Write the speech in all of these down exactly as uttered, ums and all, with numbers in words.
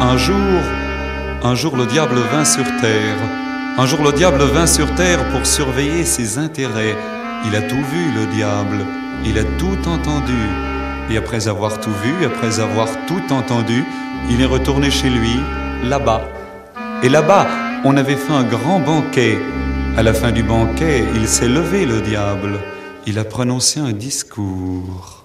Un jour, un jour le diable vint sur terre. Un jour le diable vint sur terre pour surveiller ses intérêts. Il a tout vu, le diable, il a tout entendu. Et après avoir tout vu, après avoir tout entendu, il est retourné chez lui, là-bas. Et là-bas, on avait fait un grand banquet. À la fin du banquet, il s'est levé, le diable. Il a prononcé un discours.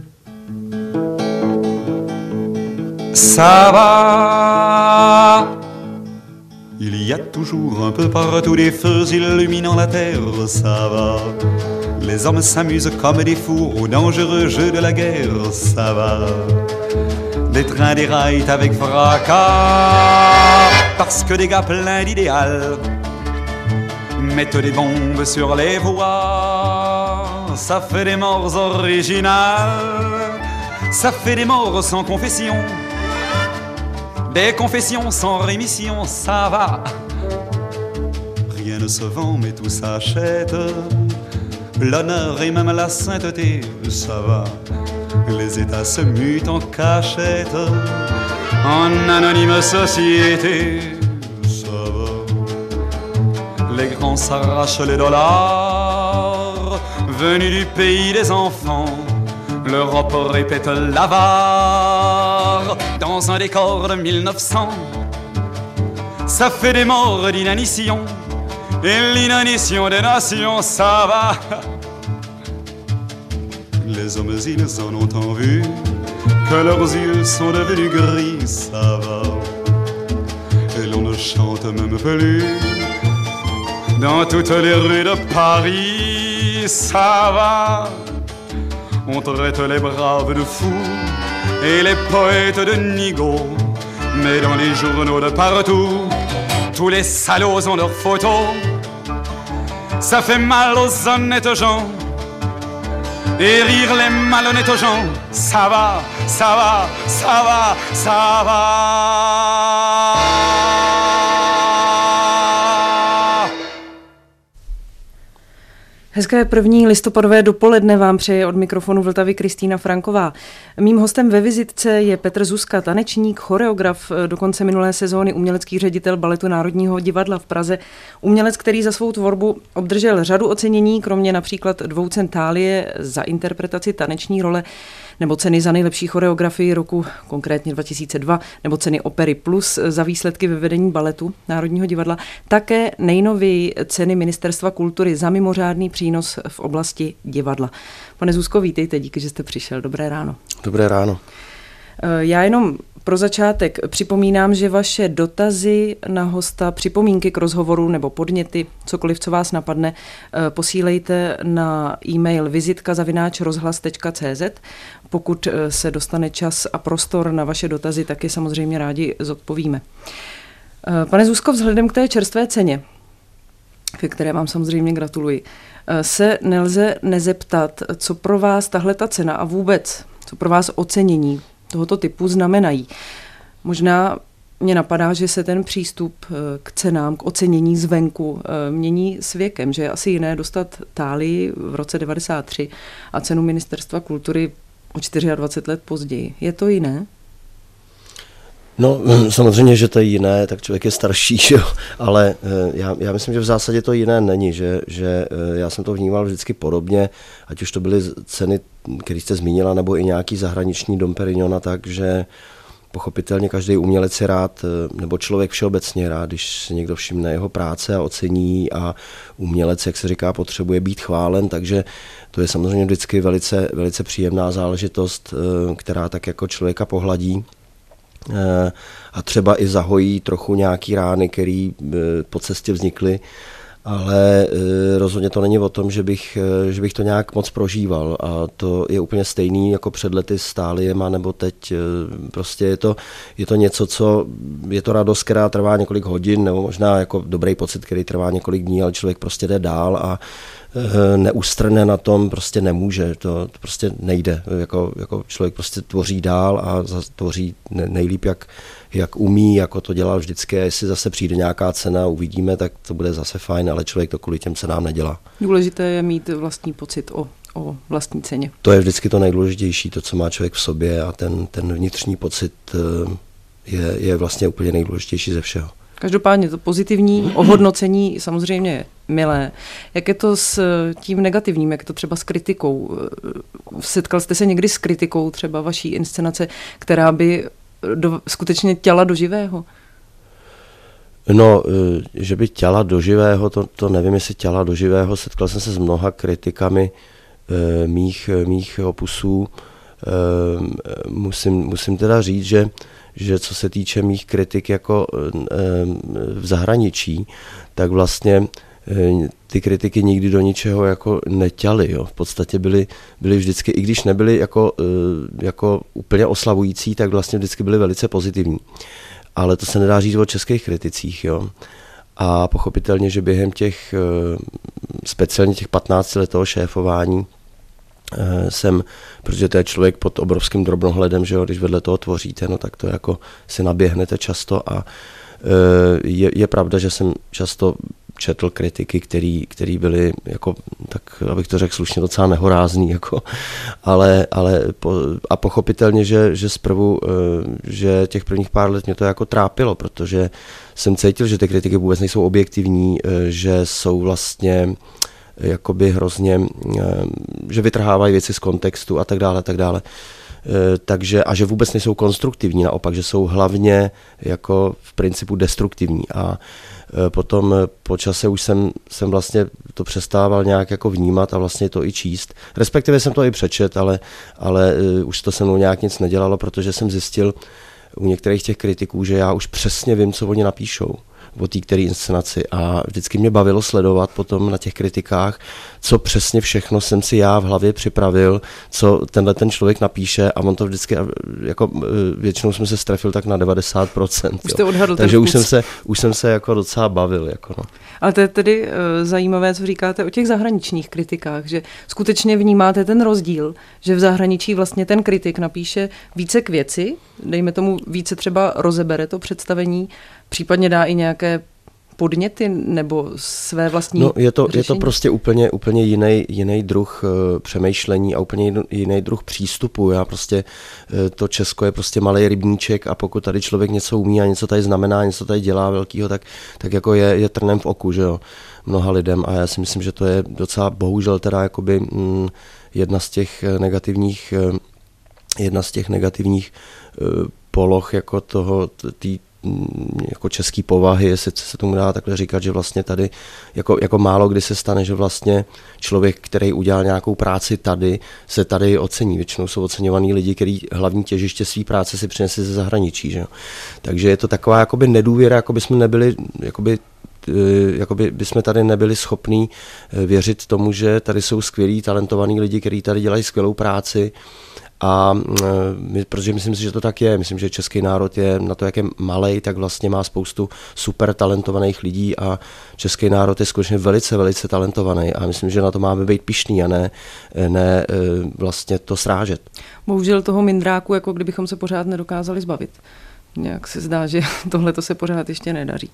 Ça va. Il y a toujours un peu partout des feux illuminant la terre, ça va. Les hommes s'amusent comme des fous au dangereux jeu de la guerre, ça va. Les trains déraillent avec fracas, parce que des gars pleins d'idéal mettent des bombes sur les voies. Ça fait des morts originales, ça fait des morts sans confession, des confessions sans rémission, ça va. Rien ne se vend mais tout s'achète, l'honneur et même la sainteté, ça va. Les États se mutent en cachette, en anonyme société, ça va. Les grands s'arrachent les dollars, venus du pays des enfants. L'Europe répète l'avare dans un décor de mille neuf cents. Ça fait des morts d'inanition, et l'inanition des nations, ça va. Les hommes, ils en ont tant vu que leurs yeux sont devenus gris, ça va. Et l'on ne chante même plus dans toutes les rues de Paris, ça va. On traite les braves de fous et les poètes de nigauds, mais dans les journaux de partout, tous les salauds ont leurs photos. Ça fait mal aux honnêtes gens et rire les malhonnêtes gens, ça va, ça va, ça va, ça va. Hezké první listopadové dopoledne vám přeje od mikrofonu Vltavy Kristýna Franková. Mým hostem ve vizitce je Petr Zuzka, tanečník, choreograf, do konce minulé sezóny umělecký ředitel Baletu Národního divadla v Praze. Umělec, který za svou tvorbu obdržel řadu ocenění, kromě například dvou cen Thálie za interpretaci taneční role, nebo ceny za nejlepší choreografii roku, konkrétně dva tisíce dva, nebo ceny Opery Plus za výsledky ve vedení Baletu Národního divadla, také nejnověji ceny Ministerstva kultury za mimořádný přínos v oblasti divadla. Pane Zuzko, vítejte, díky, že jste přišel. Dobré ráno. Dobré ráno. Já jenom pro začátek připomínám, že vaše dotazy na hosta, připomínky k rozhovoru nebo podněty, cokoliv, co vás napadne, posílejte na e-mail vizitka zavináč rozhlas tečka cé zet. Pokud se dostane čas a prostor na vaše dotazy, tak je samozřejmě rádi zodpovíme. Pane Zuzko, vzhledem k té čerstvé ceně, ke které vám samozřejmě gratuluji, se nelze nezeptat, co pro vás tahle ta cena a vůbec, co pro vás ocenění tohoto typu znamenají. Možná mě napadá, že se ten přístup k cenám, k ocenění zvenku mění s věkem, že je asi jiné dostat Thálii v roce devadesát tři a cenu Ministerstva kultury o dvacet čtyři let později. Je to jiné? No, samozřejmě, že to je jiné, tak člověk je starší, že jo? Ale já, já myslím, že v zásadě to jiné není, že, že já jsem to vnímal vždycky podobně, ať už to byly ceny, které jste zmínila, nebo i nějaký zahraniční Dom Perignona, takže pochopitelně každý umělec si rád, nebo člověk všeobecně rád, když si někdo všimne jeho práce a ocení, a umělec, jak se říká, potřebuje být chválen, takže to je samozřejmě vždycky velice, velice příjemná záležitost, která tak jako člověka pohladí a třeba i zahojí trochu nějaký rány, které po cestě vznikly, ale rozhodně to není o tom, že bych, že bych to nějak moc prožíval, a to je úplně stejný jako před lety s Tháliema nebo teď. Prostě je to, je to něco, co je to radost, která trvá několik hodin, nebo možná jako dobrý pocit, který trvá několik dní, ale člověk prostě jde dál a neústrne na tom prostě nemůže, to, to prostě nejde. Jako, jako člověk prostě tvoří dál a tvoří nejlíp, jak, jak umí, jako to dělal vždycky. Jestli zase přijde nějaká cena, uvidíme, tak to bude zase fajn, ale člověk to kvůli těm cenám nedělá. Důležité je mít vlastní pocit o, o vlastní ceně. To je vždycky to nejdůležitější, to, co má člověk v sobě, a ten, ten vnitřní pocit je, je vlastně úplně nejdůležitější ze všeho. Každopádně to pozitivní ohodnocení samozřejmě je milé. Jak je to s tím negativním, jak je to třeba s kritikou? Setkal jste se někdy s kritikou třeba vaší inscenace, která by do, skutečně těla do živého? No, že by těla do živého, to, to nevím, jestli těla do živého. Setkal jsem se s mnoha kritikami e, mých, mých opusů. E, musím, musím teda říct, že že co se týče mých kritik jako v zahraničí, tak vlastně ty kritiky nikdy do ničeho jako neťaly. Jo. V podstatě byly, byly vždycky, i když nebyly jako, jako úplně oslavující, tak vlastně vždycky byly velice pozitivní. Ale to se nedá říct o českých kriticích. Jo. A pochopitelně, že během těch, speciálně těch patnácti let toho šéfování, jsem, protože to je člověk pod obrovským drobnohledem, že jo, když vedle toho tvoříte, no tak to jako si naběhnete často a je, je pravda, že jsem často četl kritiky, který, který byly jako, tak abych to řekl slušně, docela nehorázný, jako, ale, ale po, a pochopitelně, že, že zprvu, že těch prvních pár let mě to jako trápilo, protože jsem cítil, že ty kritiky vůbec nejsou objektivní, že jsou vlastně jakoby hrozně, že vytrhávají věci z kontextu a tak dále, tak dále. Takže, a že vůbec nejsou konstruktivní, naopak, že jsou hlavně jako v principu destruktivní. A potom po čase už jsem, jsem vlastně to přestával nějak jako vnímat a vlastně to i číst. Respektive jsem to i přečet, ale, ale už to se mnou nějak nic nedělalo, protože jsem zjistil u některých těch kritiků, že já už přesně vím, co oni napíšou o té které inscenaci a vždycky mě bavilo sledovat potom na těch kritikách, co přesně všechno jsem si já v hlavě připravil, co tenhle ten člověk napíše a on to vždycky, jako většinou jsem se strefil tak na devadesát procent. Už jste odhadl. Takže už jsem, se, už jsem se jako docela bavil. Jako no. Ale to je tedy uh, zajímavé, co říkáte o těch zahraničních kritikách, že skutečně vnímáte ten rozdíl, že v zahraničí vlastně ten kritik napíše více k věci, dejme tomu více třeba rozebere to představení, případně dá i nějaké podněty nebo své vlastní No, je to, řešení? je to prostě úplně, úplně jiný, jiný druh uh, přemýšlení a úplně jiný, jiný druh přístupu. Já prostě, uh, to Česko je prostě malej rybníček a pokud tady člověk něco umí a něco tady znamená, něco tady dělá velkýho, tak, tak jako je, je trnem v oku, že jo, mnoha lidem a já si myslím, že to je docela bohužel teda jakoby mm, jedna z těch negativních, uh, jedna z těch negativních uh, poloh jako toho, tý, jako český povahy, jestli se tomu dá takhle říkat, že vlastně tady jako, jako málo kdy se stane, že vlastně člověk, který udělal nějakou práci tady, se tady ocení. Většinou jsou oceňovaný lidi, kteří hlavní těžiště své práce si přinesli ze zahraničí. Že? Takže je to taková jakoby nedůvěra, jako by jsme nebyli, jakoby, jakoby bychom tady nebyli schopní věřit tomu, že tady jsou skvělí, talentovaní lidi, kteří tady dělají skvělou práci. A my, protože myslím si, že to tak je. Myslím, že český národ je na to, jak je malej, tak vlastně má spoustu super talentovaných lidí a český národ je skutečně velice, velice talentovaný a myslím, že na to máme být pyšný a ne, ne vlastně to srážet. Bohužel toho mindráku, jako kdybychom se pořád nedokázali zbavit. Nějak se zdá, že tohle to se pořád ještě nedaří.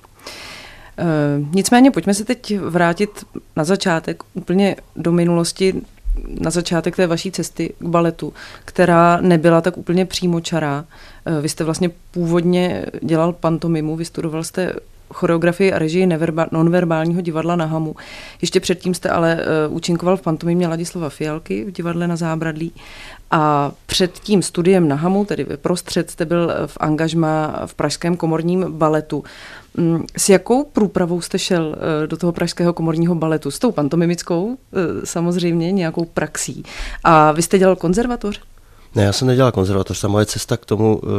E, nicméně pojďme se teď vrátit na začátek úplně do minulosti, na začátek té vaší cesty k baletu, která nebyla tak úplně přímočará. Vy jste vlastně původně dělal pantomimu, vystudoval jste choreografii a režii nonverbálního divadla na Hamu. Ještě předtím jste ale účinkoval v pantomimě Ladislava Fialky v divadle Na Zábradlí a před tím studiem na Hamu, tedy prostřed, jste byl v angažmá v Pražském komorním baletu. S jakou průpravou jste šel do toho Pražského komorního baletu? S tou pantomimickou, samozřejmě, nějakou praxí. A vy jste dělal konzervatoř? Ne, já jsem nedělal konzervatoř. Ta moje cesta k tomu uh,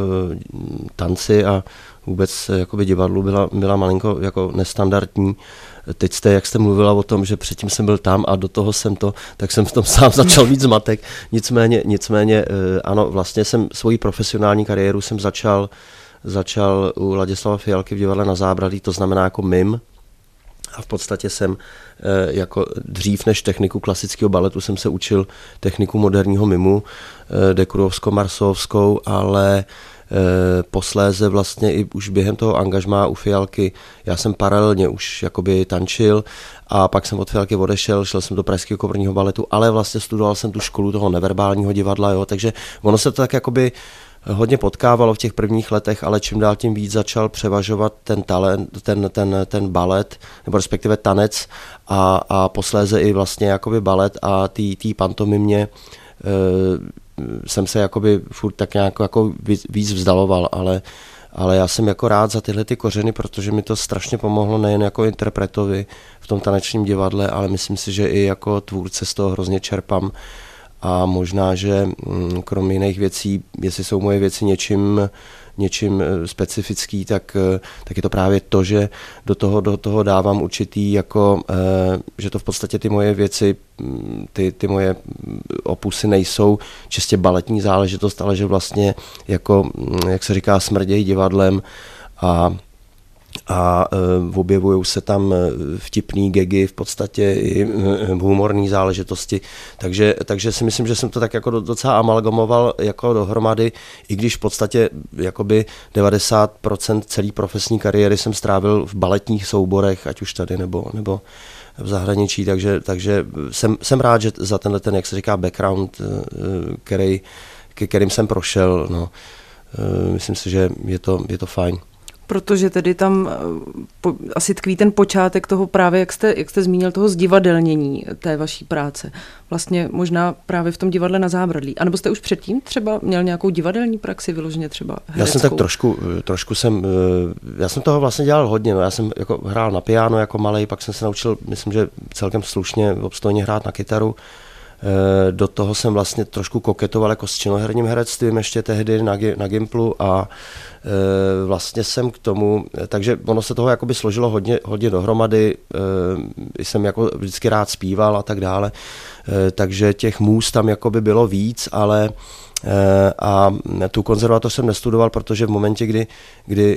tanci a vůbec jakoby divadlu byla, byla malinko jako nestandardní. Teď jste, jak jste mluvila o tom, že předtím jsem byl tam a do toho jsem to, tak jsem v tom sám začal mít zmatek. Nicméně, nicméně uh, ano, vlastně jsem svoji profesionální kariéru jsem začal začal u Ladislava Fialky v divadle Na Zábradlí, to znamená jako mim. A v podstatě jsem jako dřív než techniku klasického baletu jsem se učil techniku moderního mimu, Dekurovsko-Marsovskou, ale posléze vlastně i už během toho angažmá u Fialky, já jsem paralelně už jakoby tančil a pak jsem od Fialky odešel, šel jsem do Pražského komorního baletu, ale vlastně studoval jsem tu školu toho neverbálního divadla, jo, takže ono se to tak jakoby hodně potkávalo v těch prvních letech, ale čím dál tím víc začal převažovat ten talent, ten, ten, ten balet, nebo respektive tanec a, a posléze i vlastně jakoby balet a tý, tý pantomimě e, jsem se jakoby furt tak nějak jako víc, víc vzdaloval, ale, ale já jsem jako rád za tyhle ty kořeny, protože mi to strašně pomohlo nejen jako interpretovi v tom tanečním divadle, ale myslím si, že i jako tvůrce z toho hrozně čerpám. A možná, že kromě jiných věcí, jestli jsou moje věci něčím, něčím specifický, tak, tak je to právě to, že do toho, do toho dávám určitý, jako, že to v podstatě ty moje věci, ty, ty moje opusy nejsou čistě baletní záležitost, ale že vlastně, jako, jak se říká, smrdějí divadlem a a uh, objevují se tam vtipný gagy, v podstatě i uh, humorní záležitosti, takže, takže si myslím, že jsem to tak jako docela amalgamoval jako dohromady, i když v podstatě jakoby devadesát procent celé profesní kariéry jsem strávil v baletních souborech, ať už tady nebo, nebo v zahraničí, takže, takže jsem, jsem rád, že za tenhle ten, jak se říká, background, uh, který, kterým jsem prošel, no, uh, myslím si, že je to, je to fajn. Protože tedy tam po, asi tkví ten počátek toho právě, jak jste, jak jste zmínil, toho zdivadelnění té vaší práce. Vlastně možná právě v tom divadle na Zábradlí. A nebo jste už předtím třeba měl nějakou divadelní praxi, vyloženě třeba hereckou? Já jsem tak trošku, trošku jsem, já jsem toho vlastně dělal hodně. No. Já jsem jako hrál na piano jako malej, pak jsem se naučil, myslím, že celkem slušně, obstojně hrát na kytaru. Do toho jsem vlastně trošku koketoval jako s činoherním herectvím ještě tehdy na, na Gimplu a e, vlastně jsem k tomu, takže ono se toho jakoby složilo hodně, hodně dohromady, e, jsem jako vždycky rád zpíval a tak dále, e, takže těch můst tam jakoby bylo víc, ale a tu konzervatoř jsem nestudoval, protože v momentě, kdy, kdy,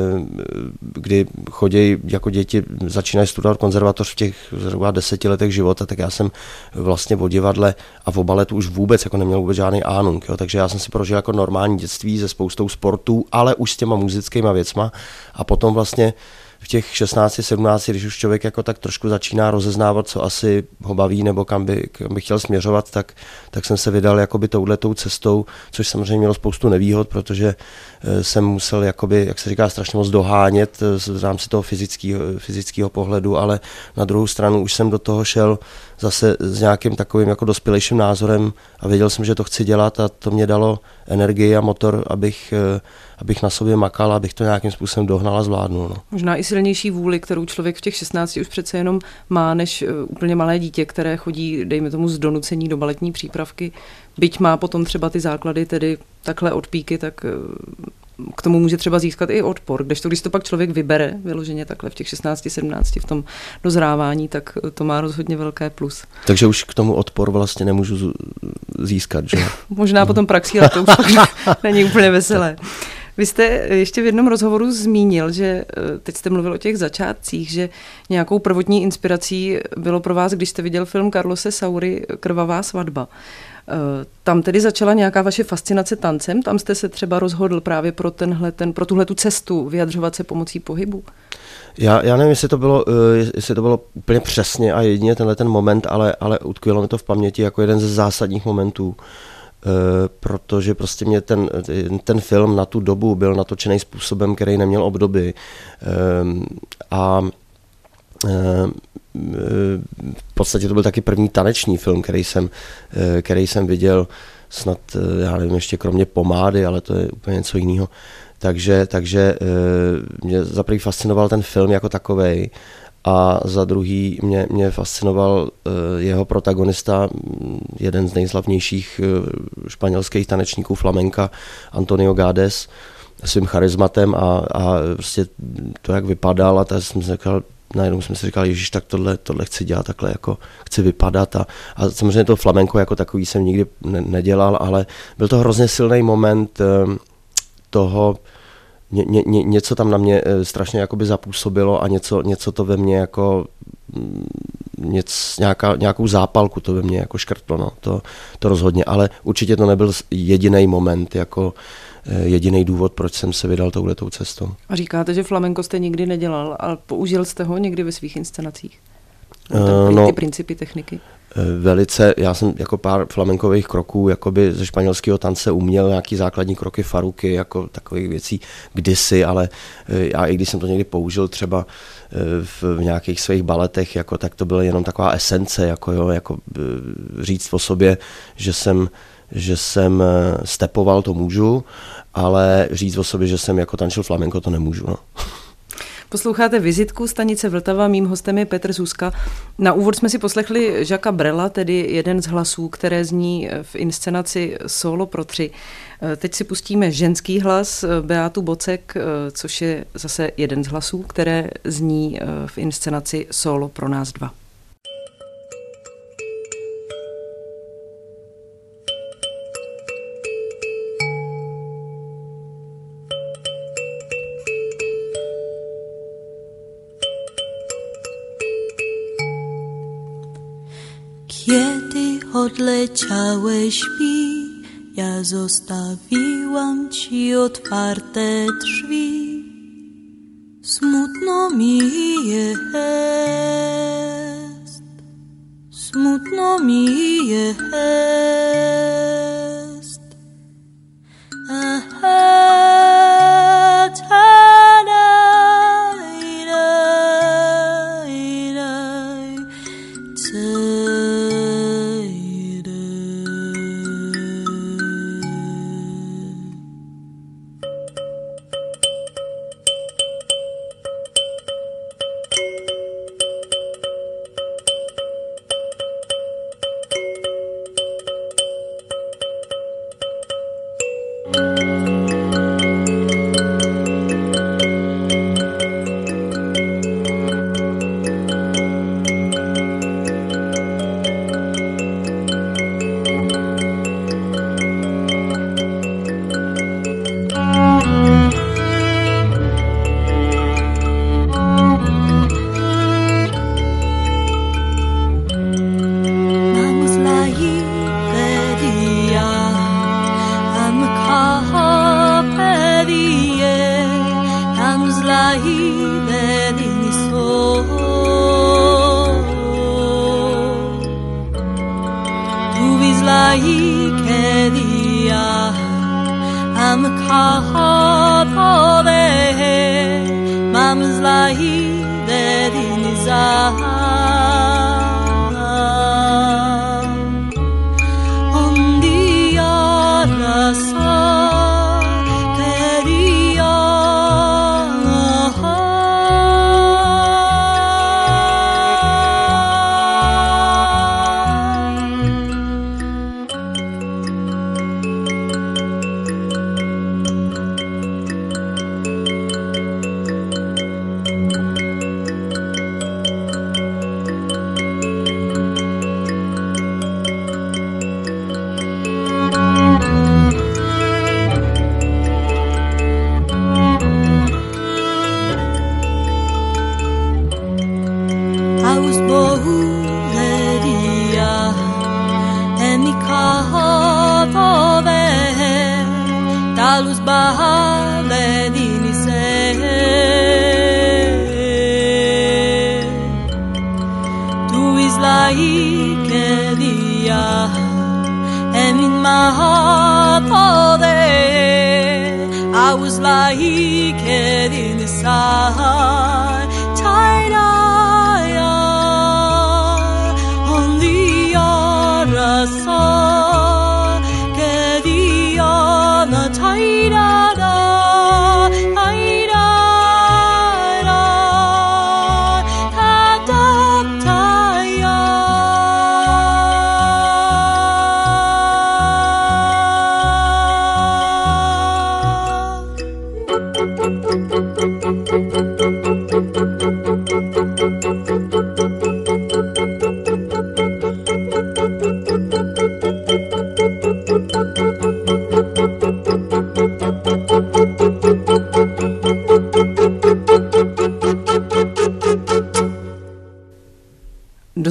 kdy chodí jako děti, začínají studovat konzervatoř v těch zhruba deseti letech života, tak já jsem vlastně o divadle a o baletu už vůbec jako neměl vůbec žádný ánung, jo? Takže já jsem si prožil jako normální dětství se spoustou sportů, ale už s těma muzickýma věcma a potom vlastně v těch šestnácti, sedmnácti, když už člověk jako tak trošku začíná rozeznávat, co asi ho baví nebo kam by, kam by chtěl směřovat, tak, tak jsem se vydal jakoby touhletou cestou, což samozřejmě mělo spoustu nevýhod, protože jsem musel, jakoby, jak se říká, strašně moc dohánět v rámci toho fyzického, fyzického pohledu, ale na druhou stranu už jsem do toho šel zase s nějakým takovým jako dospělejším názorem a věděl jsem, že to chci dělat a to mě dalo energii a motor, abych, abych na sobě makal, abych to nějakým způsobem dohnal a zvládnul. No. Možná i silnější vůli, kterou člověk v těch šestnácti už přece jenom má, než úplně malé dítě, které chodí, dejme tomu, z donucení do baletní přípravky. Byť má potom třeba ty základy tedy takhle od píky, tak k tomu může třeba získat i odpor. Kdežto, když to pak člověk vybere vyloženě takhle v těch šestnácti, sedmnácti v tom dozrávání, tak to má rozhodně velké plus. Takže už k tomu odpor vlastně nemůžu získat, že? Možná no. Potom praxí, ale to už pak není úplně veselé. Vy jste ještě v jednom rozhovoru zmínil, že teď jste mluvil o těch začátcích, že nějakou prvotní inspirací bylo pro vás, když jste viděl film Carlose Saury Krvavá svatba. Tam tedy začala nějaká vaše fascinace tancem? Tam jste se třeba rozhodl právě pro, tenhle, ten, pro tuhletu cestu vyjadřovat se pomocí pohybu? Já, já nevím, jestli to bylo, jestli to bylo úplně přesně a jedině tenhle ten moment, ale, ale utkvělo mi to v paměti jako jeden ze zásadních momentů. Protože prostě mě ten, ten film na tu dobu byl natočený způsobem, který neměl obdoby. A v podstatě to byl taky první taneční film, který jsem, který jsem viděl, snad, já nevím, ještě kromě Pomády, ale to je úplně něco jiného. Takže, takže mě za první fascinoval ten film jako takovej a za druhý mě, mě fascinoval jeho protagonista, jeden z nejslavnějších španělských tanečníků flamenka, Antonio Gades, svým charizmatem a, a prostě to, jak vypadal, a tak jsem si říkal, najednou jsem si říkal, ježiš, tak tohle, tohle chci dělat, takhle jako chci vypadat a, a samozřejmě to flamenko jako takový jsem nikdy ne, nedělal, ale byl to hrozně silný moment toho, ně, ně, něco tam na mě strašně jakoby zapůsobilo a něco, něco to ve mně jako něco, nějaká, nějakou zápalku to ve mně jako škrtlo, no, to, to rozhodně, ale určitě to nebyl jediný moment, jako jediný důvod, proč jsem se vydal touhletou cestou. A říkáte, že flamenko jste nikdy nedělal, ale použil jste ho někdy ve svých inscenacích? Uh, no, ty principy techniky? velice, já jsem jako pár flamenkových kroků jakoby ze španělského tance uměl, nějaký základní kroky faruky, jako takových věcí kdysi, ale já i když jsem to někdy použil třeba v, v nějakých svých baletech, jako, tak to byla jenom taková esence, jako, jo, jako říct o sobě, že jsem, že jsem stepoval, to můžu, ale říct o sobě, že jsem jako tančil flamenko, to nemůžu. No. Posloucháte Vizitku stanice Vltava, mým hostem je Petr Zůska. Na úvod jsme si poslechli Jacquesa Brela, tedy jeden z hlasů, které zní v inscenaci Solo pro tři. Teď si pustíme ženský hlas Beátu Bocek, což je zase jeden z hlasů, které zní v inscenaci Solo pro nás dva. Kiedy odleciałeś mi, ja zostawiłam ci otwarte drzwi. Smutno mi jest, smutno mi jest. Aha, Thank you.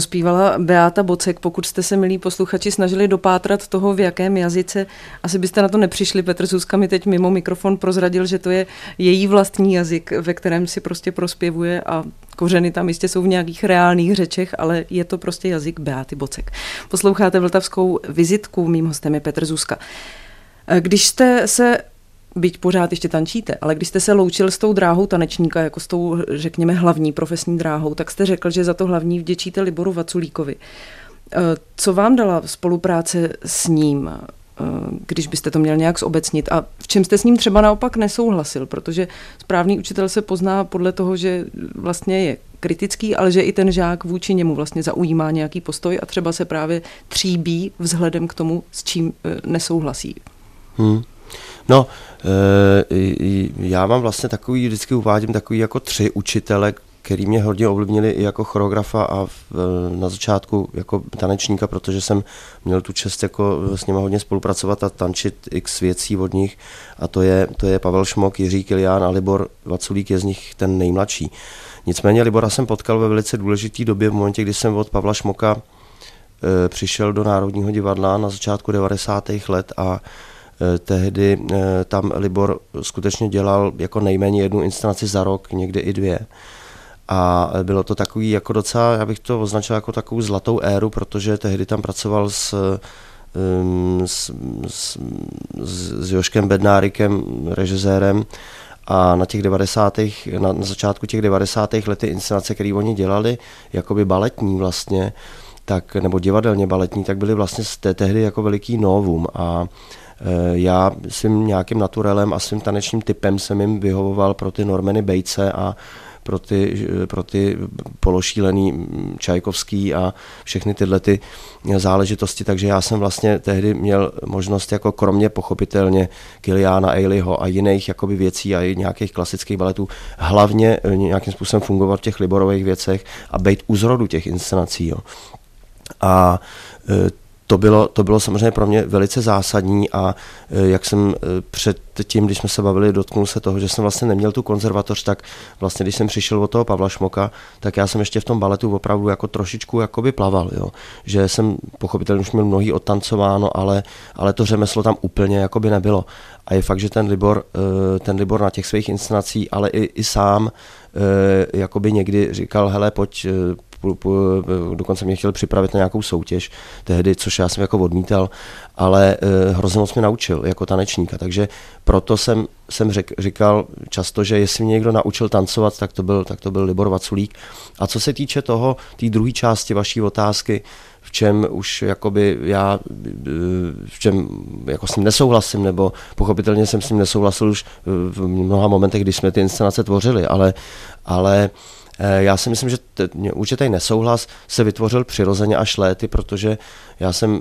zpívala Beáta Bocek. Pokud jste se, milí posluchači, snažili dopátrat toho, v jakém jazyce, asi byste na to nepřišli. Petr Zuzka mi teď mimo mikrofon prozradil, že to je její vlastní jazyk, ve kterém si prostě prospěvuje a kořeny tam jistě jsou v nějakých reálných řečech, ale je to prostě jazyk Beáty Bocek. Posloucháte Vltavskou vizitku, mým hostem je Petr Zuzka. Když jste se, byť pořád ještě tančíte, ale když jste se loučil s tou dráhou tanečníka, jako s tou, řekněme, hlavní profesní dráhou, tak jste řekl, že za to hlavní vděčíte Liboru Vaculíkovi. Co vám dala spolupráce s ním, když byste to měl nějak zobecnit, a v čem jste s ním třeba naopak nesouhlasil, protože správný učitel se pozná podle toho, že vlastně je kritický, ale že i ten žák vůči němu vlastně zaujímá nějaký postoj a třeba se právě tříbí vzhledem k tomu, s čím nesouhlasí. Hmm. No, já mám vlastně takový, vždycky uvádím takový jako tři učitele, který mě hodně ovlivnili i jako choreografa a v, na začátku jako tanečníka, protože jsem měl tu čest jako s nimi hodně spolupracovat a tančit x věcí od nich, a to je, to je Pavel Šmok, Jiří Kilián a Libor Vaculík, je z nich ten nejmladší. Nicméně Libora jsem potkal ve velice důležité době, v momentě, kdy jsem od Pavla Šmoka e, přišel do Národního divadla na začátku devadesátých let a e, tehdy e, tam Libor skutečně dělal jako nejméně jednu inscenaci za rok, někdy i dvě. A bylo to takový jako docela, já bych to označil jako takovou zlatou éru, protože tehdy tam pracoval s, s, s, s Joškem Bednárikem, režisérem, a na těch devadesátých, na, na začátku těch devadesátých let ty inscenace, které oni dělali, jakoby baletní vlastně, tak, nebo divadelně baletní, tak byly vlastně té, tehdy jako veliký novum. A e, já svým nějakým naturelem a svým tanečním typem jsem jim vyhovoval pro ty Normany Bejce a pro ty, pro ty pološílený Čajkovský a všechny tyhle ty záležitosti, takže já jsem vlastně tehdy měl možnost jako kromě pochopitelně Kiliána Eiliho a jiných jakoby věcí a i nějakých klasických baletů hlavně nějakým způsobem fungovat v těch Liborových věcech a být u zrodu těch inscenací. Jo. A To bylo, to bylo samozřejmě pro mě velice zásadní a jak jsem před tím, když jsme se bavili, dotknul se toho, že jsem vlastně neměl tu konzervatoř, tak vlastně když jsem přišel od toho Pavla Šmoka, tak já jsem ještě v tom baletu opravdu jako trošičku jakoby plaval, jo. Že jsem pochopitelně už měl mnohý odtancováno, ale, ale to řemeslo tam úplně jakoby nebylo. A je fakt, že ten Libor, ten Libor na těch svých inscenací, ale i, i sám jakoby někdy říkal, hele, pojď, dokonce mě chtěl připravit na nějakou soutěž tehdy, což já jsem jako odmítal, ale uh, hrozně moc mě naučil jako tanečníka, takže proto jsem, jsem řek, říkal často, že jestli mě někdo naučil tancovat, tak to byl, tak to byl Libor Vaculík. A co se týče toho, té druhé části vaší otázky, v čem už jakoby já v čem jako s ním nesouhlasím, nebo pochopitelně jsem s ním nesouhlasil už v mnoha momentech, když jsme ty inscenace tvořili, ale, ale já si myslím, že t- určitý nesouhlas se vytvořil přirozeně až léty, protože já jsem,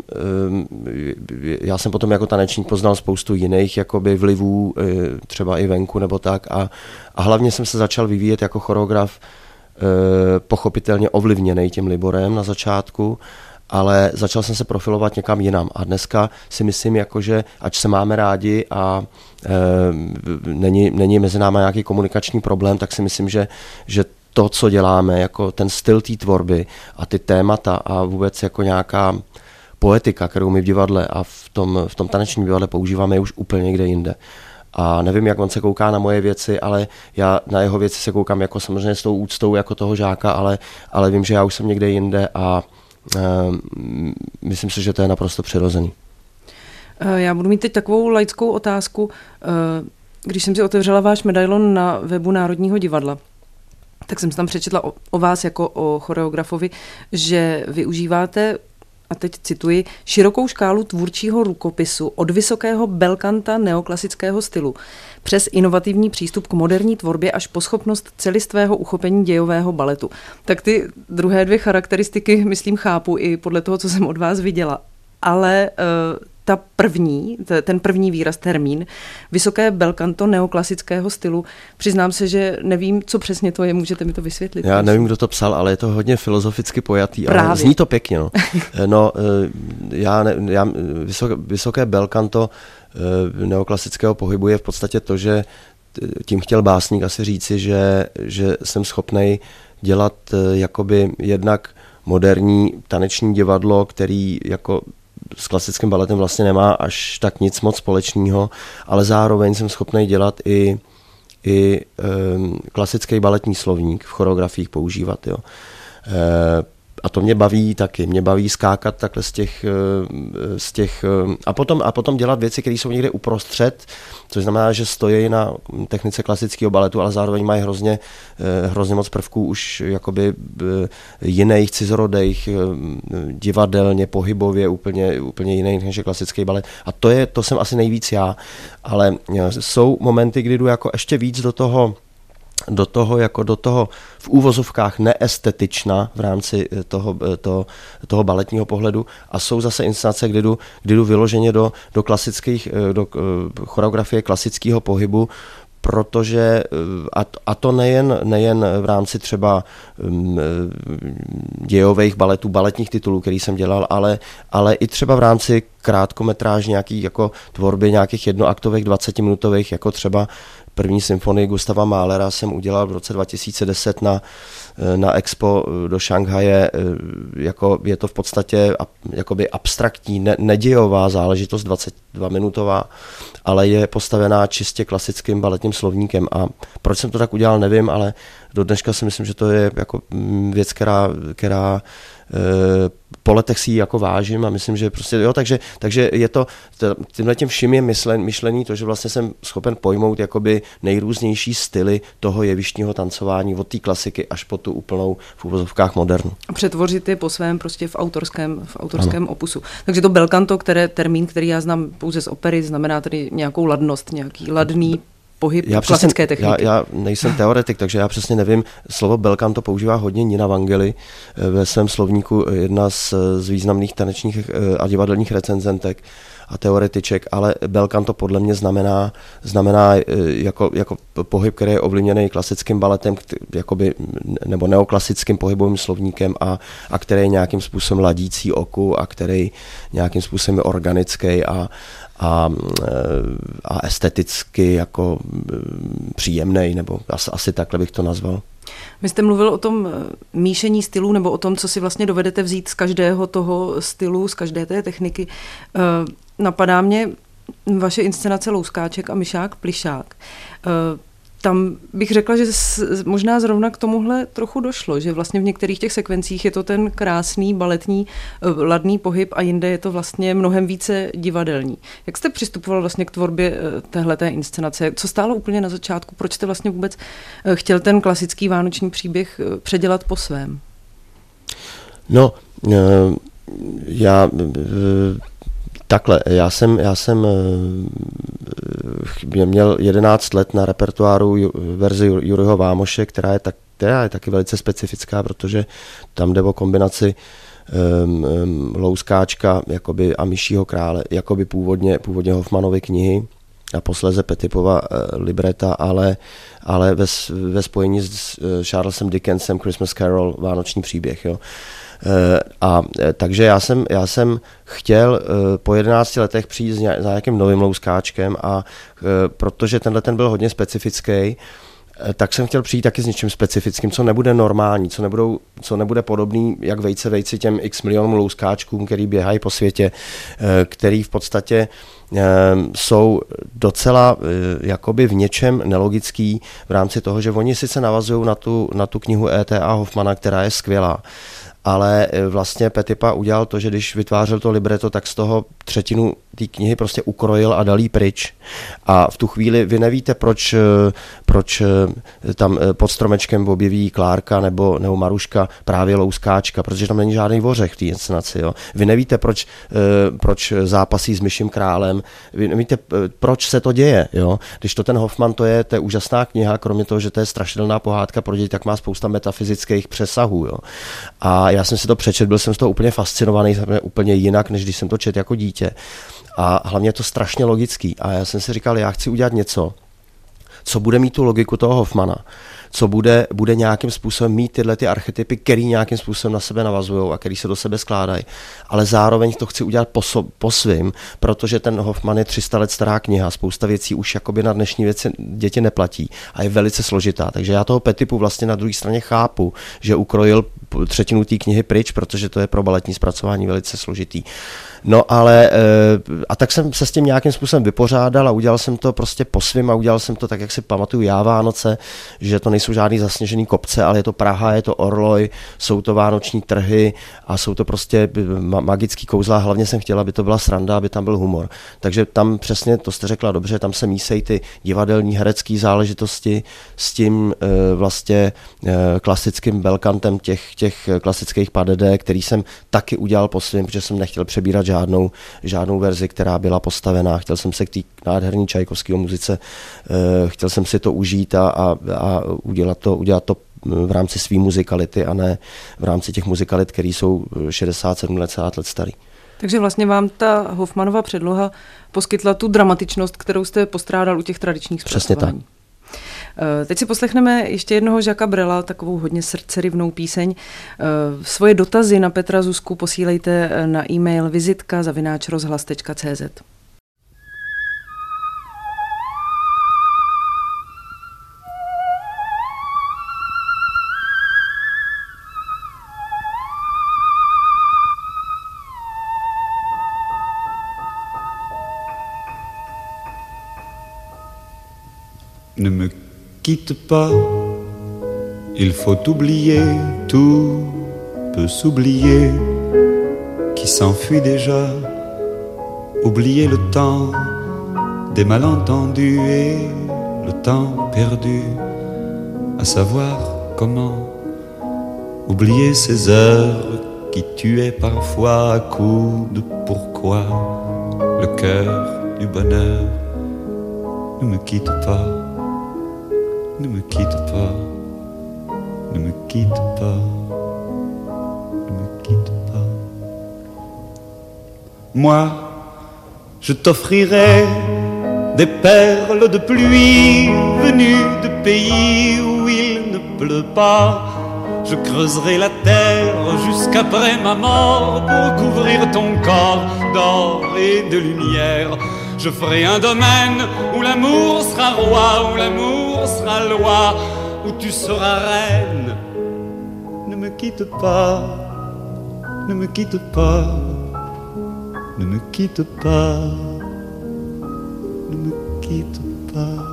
já jsem potom jako tanečník poznal spoustu jiných jakoby vlivů, třeba i venku nebo tak, a, a hlavně jsem se začal vyvíjet jako choreograf pochopitelně ovlivněný tím Liborem na začátku, ale začal jsem se profilovat někam jinam. A dneska si myslím, jako, že ať se máme rádi a e, není, není mezi námi nějaký komunikační problém, tak si myslím, že, že to, co děláme, jako ten styl té tvorby a ty témata a vůbec jako nějaká poetika, kterou my v divadle a v tom, v tom tanečním divadle používáme, je už úplně někde jinde. A nevím, jak on se kouká na moje věci, ale já na jeho věci se koukám jako samozřejmě s tou úctou jako toho žáka, ale, ale vím, že já už jsem někde jinde a Uh, myslím si, že to je naprosto přirozený. Já budu mít teď takovou laickou otázku. Když jsem si otevřela váš medailon na webu Národního divadla, tak jsem tam přečetla o, o vás jako o choreografovi, že využíváte, a teď cituji, širokou škálu tvůrčího rukopisu od vysokého belkanta neoklasického stylu přes inovativní přístup k moderní tvorbě až po schopnost celistvého uchopení dějového baletu. Tak ty druhé dvě charakteristiky, myslím, chápu i podle toho, co jsem od vás viděla. Ale uh, ta první, t- ten první výraz, termín, vysoké belkanto neoklasického stylu, přiznám se, že nevím, co přesně to je, můžete mi to vysvětlit? Já nevím, kdo to psal, ale je to hodně filozoficky pojatý, Právě. Ale zní to pěkně. No, no já, ne, já vysoké, vysoké belkanto neoklasického pohybu je v podstatě to, že tím chtěl básník asi říci, že, že jsem schopnej dělat jakoby jednak moderní taneční divadlo, který jako s klasickým baletem vlastně nemá až tak nic moc společného, ale zároveň jsem schopný dělat i, i um, klasický baletní slovník v choreografiích používat. Jo. E, a to mě baví taky. Mě baví skákat takhle z těch, z těch a potom, a potom dělat věci, které jsou někde uprostřed, což znamená, že stojí na technice klasického baletu, ale zároveň mají hrozně, hrozně moc prvků už jakoby jiných, cizorodejch, divadelně, pohybově, úplně, úplně jiných než je klasický balet. A to je, to jsem asi nejvíc já, ale jsou momenty, kdy jdu jako ještě víc do toho, do toho, jako do toho v úvozovkách neestetična v rámci toho, toho, toho baletního pohledu a jsou zase inscenace, kdy jdu, kdy jdu vyloženě do, do klasických, do choreografie klasického pohybu, protože a, a to nejen, nejen v rámci třeba um, dějových baletů, baletních titulů, který jsem dělal, ale, ale i třeba v rámci krátkometráž nějaký jako tvorby nějakých jednoaktových, dvacetiminutových, jako třeba první symfonii Gustava Mahlera jsem udělal v roce dva tisíce deset na, na Expo do Šanghaje. Jako je to v podstatě jakoby abstraktní, ne, nedějová záležitost, dvacet dva minutová, ale je postavená čistě klasickým baletním slovníkem. A proč jsem to tak udělal, nevím, ale do dneška si myslím, že to je jako věc, která, která po letech si ji jako vážím a myslím, že prostě jo, takže, takže je to, tímhletím vším je myšlen, myšlení to, že vlastně jsem schopen pojmout jakoby nejrůznější styly toho jevištního tancování od té klasiky až po tu úplnou v uvozovkách modernu. A přetvořit je po svém prostě v autorském, v autorském opusu. Takže to bel canto, které termín, který já znám pouze z opery, znamená tedy nějakou ladnost, nějaký ladný pohyb já klasické přesně, techniky. Já, já nejsem teoretik, takže já přesně nevím. Slovo bel canto používá hodně Nina Vangeli ve svém slovníku, jedna z, z významných tanečních a divadelních recenzentek a teoretiček, ale bel canto podle mě znamená, znamená jako, jako pohyb, který je ovlivněný klasickým baletem, jakoby, nebo neoklasickým pohybovým slovníkem a, a který je nějakým způsobem ladící oku a který nějakým způsobem je organický a A, a esteticky jako příjemnej, nebo asi, asi takhle bych to nazval. Vy jste mluvil o tom míšení stylů, nebo o tom, co si vlastně dovedete vzít z každého toho stylu, z každé té techniky. Napadá mě vaše inscenace Louskáček a Myšák Plišák. Tam bych řekla, že možná zrovna k tomuhle trochu došlo, že vlastně v některých těch sekvencích je to ten krásný baletní ladný pohyb a jinde je to vlastně mnohem více divadelní. Jak jste přistupoval vlastně k tvorbě téhleté inscenace? Co stálo úplně na začátku? Proč jste vlastně vůbec chtěl ten klasický vánoční příběh předělat po svém? No, já... Takhle, já jsem, já jsem měl jedenáct let na repertoáru verzi Juriho Vámoše, která je, tak, která je taky velice specifická, protože tam jde o kombinaci um, um, Louskáčka jakoby, a Myšího krále, jakoby původně, původně Hoffmanovy knihy a posléze Petipova uh, libreta, ale, ale ve, ve spojení s uh, Charlesem Dickensem Christmas Carol, Vánoční příběh, jo. A takže já jsem, já jsem chtěl po jedenácti letech přijít za nějakým novým Louskáčkem a protože tenhle ten byl hodně specifický, tak jsem chtěl přijít taky s něčím specifickým, co nebude normální, co, nebudou, co nebude podobný jak vejce vejci těm x milionům louskáčkům, který běhají po světě, který v podstatě jsou docela jakoby v něčem nelogický v rámci toho, že oni sice navazují na tu, na tu knihu E T A Hoffmana, která je skvělá, ale vlastně Petipa udělal to, že když vytvářel to libreto, tak z toho třetinu té knihy prostě ukrojil a dal jí pryč. A v tu chvíli vy nevíte, proč, proč tam pod stromečkem objeví Klárka nebo, nebo Maruška právě Louskáčka, protože tam není žádný vořech v té inscenaci. Jo. Vy nevíte, proč, proč zápasí s Myším králem, vy nevíte, proč se to děje. Jo. Když to ten Hoffman, to je, to je úžasná kniha, kromě toho, že to je strašidelná pohádka pro děti, tak má spousta metafyzických přesahů. Jo. A já jsem si to přečetl, byl jsem z toho úplně fascinovaný, úplně jinak, než když jsem to četl jako dítě. A hlavně je to strašně logický. A já jsem si říkal, já chci udělat něco, co bude mít tu logiku toho Hoffmana, co bude, bude nějakým způsobem mít tyhle ty archetypy, který nějakým způsobem na sebe navazují a který se do sebe skládají. Ale zároveň to chci udělat po, so, po svým, protože ten Hoffmann je tři sta let stará kniha, spousta věcí už jakoby na dnešní věci děti neplatí a je velice složitá. Takže já toho Petipu vlastně na druhé straně chápu, že ukrojil třetinu té knihy pryč, protože to je pro baletní zpracování velice složitý. No ale, a tak jsem se s tím nějakým způsobem vypořádal a udělal jsem to prostě po svým a udělal jsem to tak, jak si pamatuju já Vánoce, že to nejsou žádný zasněžený kopce, ale je to Praha, je to Orloj, jsou to vánoční trhy a jsou to prostě magický kouzla. Hlavně jsem chtěl, aby to byla sranda, aby tam byl humor. Takže tam přesně, to jste řekla dobře, tam se mísejí ty divadelní herecké záležitosti s tím vlastně klasickým belkantem těch, těch klasických padedé, který jsem taky udělal po svým, protože jsem nechtěl přebírat žádnou, žádnou verzi, která byla postavená. Chtěl jsem se k té nádherný Čajkovského muzice, chtěl jsem si to užít a, a, a udělat to, udělat to v rámci své muzikality a ne v rámci těch muzikalit, které jsou šedesát sedm let, sedmdesát let starý. Takže vlastně vám ta Hoffmannova předloha poskytla tu dramatičnost, kterou jste postrádal u těch tradičních zpracování. Přesně tak. Teď si poslechneme ještě jednoho Jacquesa Brela, takovou hodně srdcerivnou píseň. Svoje dotazy na Petra Zuzku posílejte na e-mail vizitka zavináč rozhlas tečka cé zet. Ne me quitte pas, il faut oublier, tout peut s'oublier, qui s'enfuit déjà, oublier le temps des malentendus et le temps perdu, à savoir comment oublier ces heures qui tuaient parfois à coups de pourquoi le cœur du bonheur ne me quitte pas. Ne me quitte pas, ne me quitte pas, ne me quitte pas. Moi, je t'offrirai des perles de pluie venues de pays où il ne pleut pas. Je creuserai la terre jusqu'après ma mort pour couvrir ton corps d'or et de lumière. Je ferai un domaine où l'amour sera roi, où l'amour sera loi, où tu seras reine. Ne me quitte pas, ne me quitte pas, ne me quitte pas, ne me quitte pas.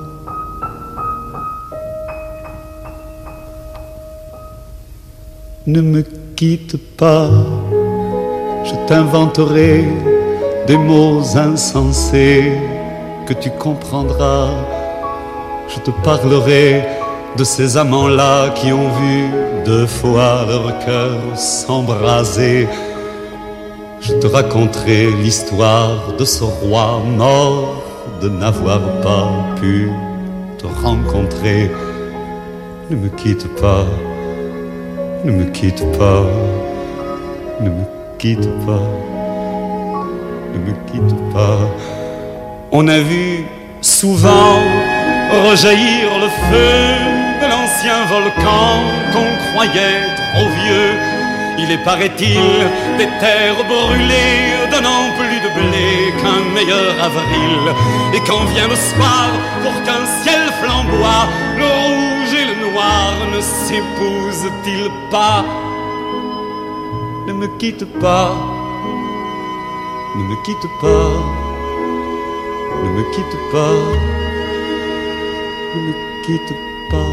Ne me quitte pas, je t'inventerai des mots insensés que tu comprendras. Je te parlerai de ces amants-là qui ont vu deux fois leur cœur s'embraser. Je te raconterai l'histoire de ce roi mort de n'avoir pas pu te rencontrer. Ne me quitte pas, ne me quitte pas, ne me quitte pas. Ne me quitte pas. On a vu souvent rejaillir le feu de l'ancien volcan qu'on croyait trop vieux. Il est, paraît-il, des terres brûlées donnant plus de blé qu'un meilleur avril. Et quand vient le soir, pour qu'un ciel flamboie, le rouge et le noir ne s'épousent-ils pas? Ne me quitte pas. Ne me quitte pas, ne me quitte pas, ne me quitte pas.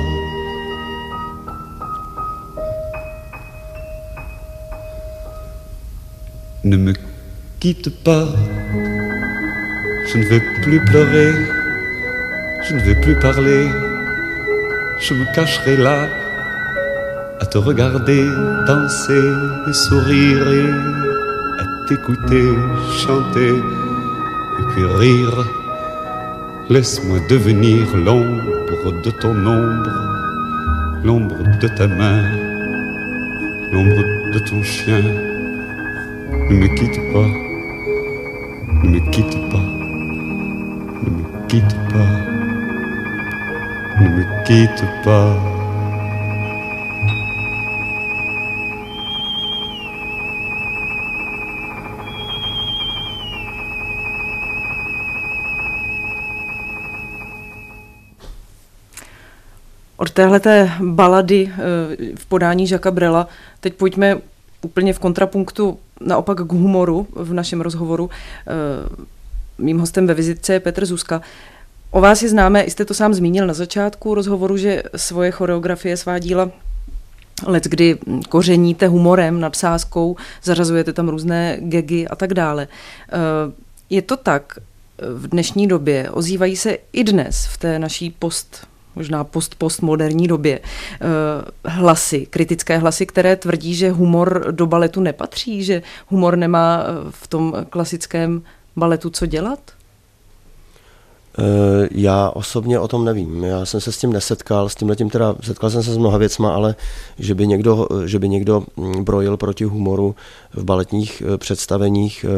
Ne me quitte pas, je ne vais plus pleurer, je ne vais plus parler, je me cacherai là, à te regarder danser et sourire et t'écouter, chanter et puis rire. Laisse-moi devenir l'ombre de ton ombre, l'ombre de ta main, l'ombre de ton chien. Ne me quitte pas, ne me quitte pas, ne me quitte pas, ne me quitte pas, Od téhleté balady v podání Jacquesa Brela teď pojďme úplně v kontrapunktu naopak k humoru v našem rozhovoru. Mým hostem ve vizitce je Petr Zuzka. O vás je známé, jste to sám zmínil na začátku rozhovoru, že svoje choreografie, svá díla leckdy kořeníte humorem, nadsázkou, zařazujete tam různé gagy a tak dále. Je to tak v dnešní době, ozývají se i dnes v té naší post, možná post-postmoderní době hlasy, kritické hlasy, které tvrdí, že humor do baletu nepatří, že humor nemá v tom klasickém baletu co dělat? Já osobně o tom nevím. Já jsem se s tím nesetkal, s tímhletím teda setkal jsem se s mnoha věcma, ale že by někdo, že by někdo brojil proti humoru v baletních představeních,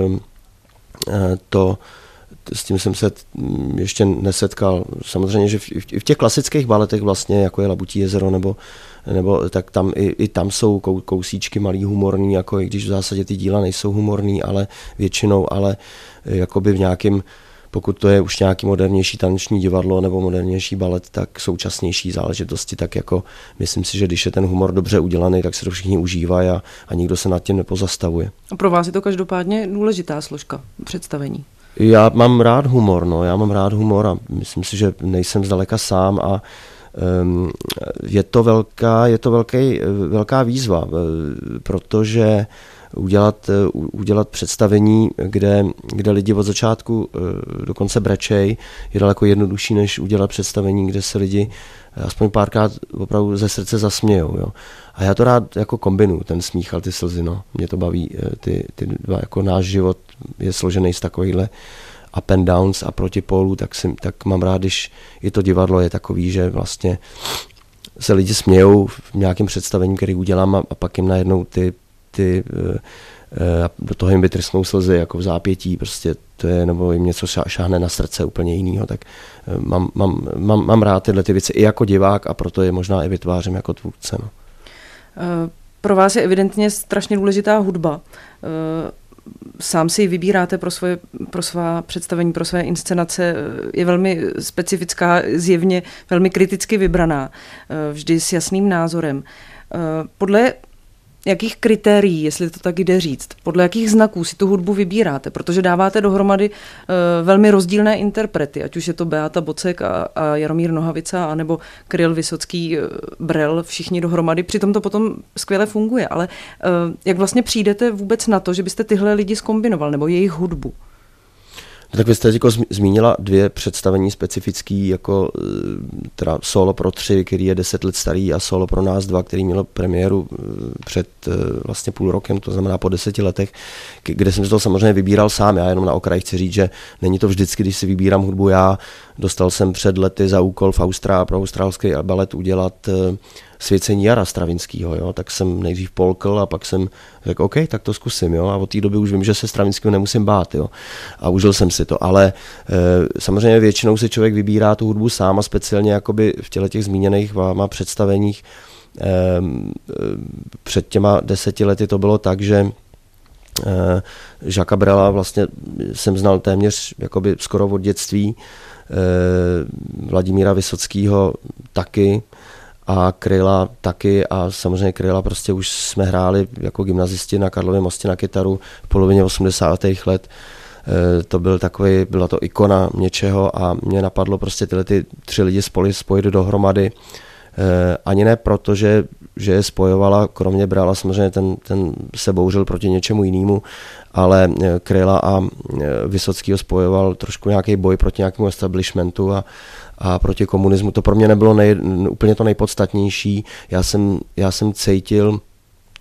to s tím jsem se ještě nesetkal. Samozřejmě, že i v těch klasických baletech vlastně, jako je Labutí jezero, nebo, nebo tak tam i, i tam jsou kousíčky malý humorný, jako i když v zásadě ty díla nejsou humorný, ale většinou, ale jakoby v nějakým, pokud to je už nějaký modernější taneční divadlo nebo modernější balet, tak současnější záležitosti, tak jako myslím si, že když je ten humor dobře udělaný, tak se to všichni užívají a, a nikdo se nad tím nepozastavuje. A pro vás je to každopádně důležitá složka představení? Já mám rád humor, no, já mám rád humor a myslím si, že nejsem zdaleka sám a um, je to velká, je to velký, velká výzva, protože udělat, udělat představení, kde, kde lidi od začátku dokonce brečej, je daleko jednodušší, než udělat představení, kde se lidi aspoň párkrát opravdu ze srdce zasmějou. Jo. A já to rád jako kombinuju, ten smích a ty slzy. No. Mě to baví, ty, ty dva, jako náš život je složený z takovýchhle up and downs a protipólů, tak, si, tak mám rád, když i to divadlo je takový, že vlastně se lidi smějou v nějakém představení, který udělám a, a pak jim najednou ty ty, do toho jim vytrysnou slzy jako v zápětí, prostě to je, nebo jim něco šáhne na srdce úplně jinýho, tak mám, mám, mám, mám rád tyhle ty věci i jako divák a proto je možná i vytvářím jako tvůrce. No. Pro vás je evidentně strašně důležitá hudba. Sám si ji vybíráte pro, svoje, pro svá představení, pro své inscenace, je velmi specifická, zjevně velmi kriticky vybraná, vždy s jasným názorem. Podle jakých kritérií, jestli to tak jde říct, podle jakých znaků si tu hudbu vybíráte, protože dáváte dohromady uh, velmi rozdílné interprety, ať už je to Beata Bocek a, a Jaromír Nohavica, anebo Kryl Vysocký, uh, Brel, všichni dohromady, přitom to potom skvěle funguje, ale uh, jak vlastně přijdete vůbec na to, že byste tyhle lidi zkombinoval, nebo jejich hudbu? No tak vy jste jako zmínila dvě představení specifický, jako teda Solo pro tři, který je deset let starý, a Solo pro nás dva, který mělo premiéru před vlastně půl rokem, to znamená po deseti letech, kde jsem si to samozřejmě vybíral sám. Já jenom na okraji chci říct, že není to vždycky, když si vybírám hudbu já. Dostal jsem před lety za úkol v Austrálii pro australský balet udělat Svěcení jara Stravinskýho, jo, tak jsem nejdřív polkl a pak jsem řekl, OK, tak to zkusím, jo, a od té doby už vím, že se Stravinskýho nemusím bát, jo, a užil jsem si to, ale e, samozřejmě většinou si člověk vybírá tu hudbu sám a speciálně jakoby v těle těch zmíněných váma představeních e, e, před těma deseti lety to bylo tak, že e, Jacquesa Brela vlastně jsem znal téměř jakoby skoro od dětství, e, Vladimíra Vysockýho taky, a Kryla taky a samozřejmě Kryla prostě už jsme hráli jako gymnazisti na Karlově mostě na kytaru v polovině osmdesátých let. E, to byl takový, byla to ikona něčeho a mě napadlo prostě tyhle ty tři lidi spojit, spojit dohromady. E, ani ne proto, že, že je spojovala, kromě Brela samozřejmě ten, ten se bouřil proti něčemu jinému, ale Kryla a Vysockýho spojoval trošku nějaký boj proti nějakému establishmentu a a proti komunismu. To pro mě nebylo nej, úplně to nejpodstatnější. Já jsem, já jsem cítil uh,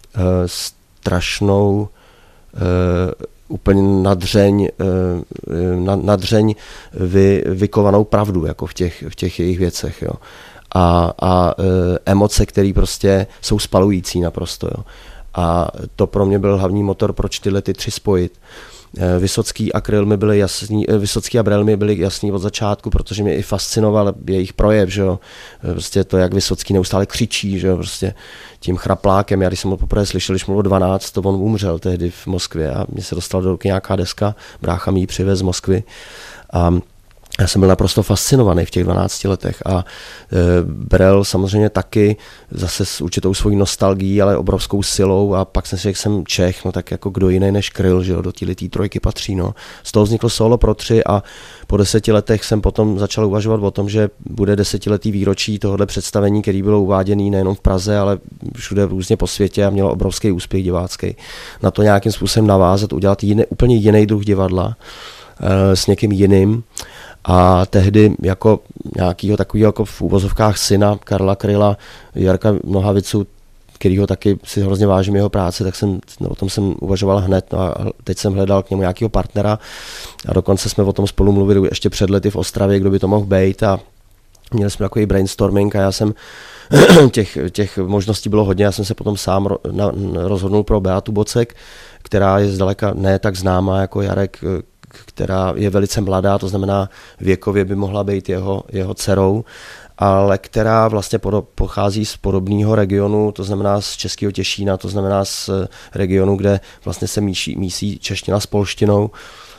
strašnou uh, úplně nadřeň, uh, nad, nadřeň vy, vykovanou pravdu jako v těch, v těch jejich věcech. Jo. A, a uh, emoce, které prostě jsou spalující naprosto. Jo. A to pro mě byl hlavní motor, proč tyhle ty tři spojit. Vysocký a Kryl mi byli jasný, Vysocký a Brel mi byli jasný od začátku, protože mě i fascinoval jejich projev, že jo. Prostě to, jak Vysocký neustále křičí, že jo, prostě tím chraplákem. Já když jsem ho poprvé slyšel, když mu bylo dvanáct, to on umřel tehdy v Moskvě a mně se dostala do ruky nějaká deska, brácha mi ji přivez z Moskvy. A Já jsem byl naprosto fascinovaný v těch dvanácti letech a e, Brel samozřejmě taky zase s určitou svojí nostalgií, ale obrovskou silou a pak jsem si řekl, jsem Čech, no tak jako kdo jiný než Kryl, že jo, do této trojky patří, no. Z toho vzniklo Solo pro tři a po deseti letech jsem potom začal uvažovat o tom, že bude desetiletý výročí tohohle představení, který bylo uváděný nejenom v Praze, ale všude různě po světě a mělo obrovský úspěch divácký. Na to nějakým způsobem navázat, udělat jiný, úplně jiný druh divadla e, s někým jiným. A tehdy jako nějakýho takového jako v úvozovkách syna Karla Kryla, Jarka Nohavicu, kterýho taky si hrozně vážím jeho práce, tak jsem no, o tom jsem uvažoval hned, no a teď jsem hledal k němu nějakého partnera a dokonce jsme o tom spolu mluvili ještě před lety v Ostravě, kdo by to mohl být a měli jsme takový brainstorming a já jsem těch, těch možností bylo hodně, já jsem se potom sám ro, na, rozhodnul pro Beatu Bocek, která je zdaleka ne tak známá jako Jarek, která je velice mladá, to znamená věkově by mohla být jeho, jeho dcerou, ale která vlastně pochází z podobného regionu, to znamená z Českého Těšína, to znamená z regionu, kde vlastně se mísí, mísí čeština s polštinou.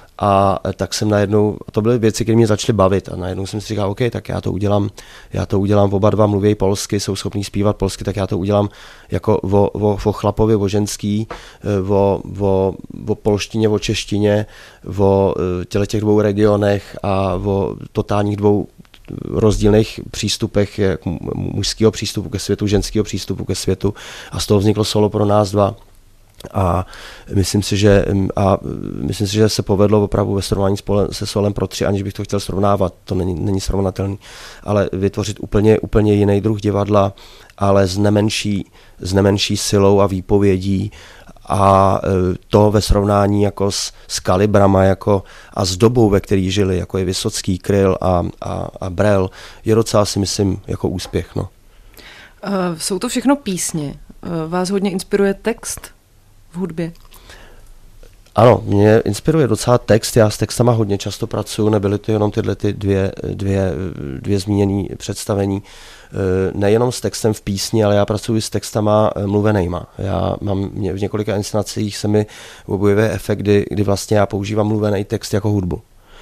A tak jsem najednou, to byly věci, které mě začaly bavit a najednou jsem si říkal, OK, tak já to udělám, já to udělám, oba dva mluví polsky, jsou schopní zpívat polsky, tak já to udělám jako o, o, o chlapovi, o ženský, o, o, o polštině, o češtině, o těle těch dvou regionech a o totálních dvou rozdílných přístupech, jak mužského přístupu ke světu, ženského přístupu ke světu a z toho vzniklo Solo pro nás dva. A myslím si, že, a myslím si, že se povedlo opravdu ve srovnání se Solem pro tři, aniž bych to chtěl srovnávat, to není, není srovnatelný, ale vytvořit úplně, úplně jiný druh divadla, ale s nemenší, s nemenší silou a výpovědí a to ve srovnání jako s, s kalibrama jako a s dobou, ve který žili, jako je Vysocký, Kryl a, a, a Brel, je docela si myslím jako úspěch. No. Uh, jsou to všechno písně. Uh, vás hodně inspiruje text v hudbě? Ano, mě inspiruje docela text, já s textama hodně často pracuju, nebyly to jenom tyhle ty dvě, dvě, dvě zmíněné představení, nejenom s textem v písni, ale já pracuji s textama mluvenejma. Já mám v několika inscenacích se mi objevuje efekt, kdy, kdy vlastně já používám mluvený text jako hudbu.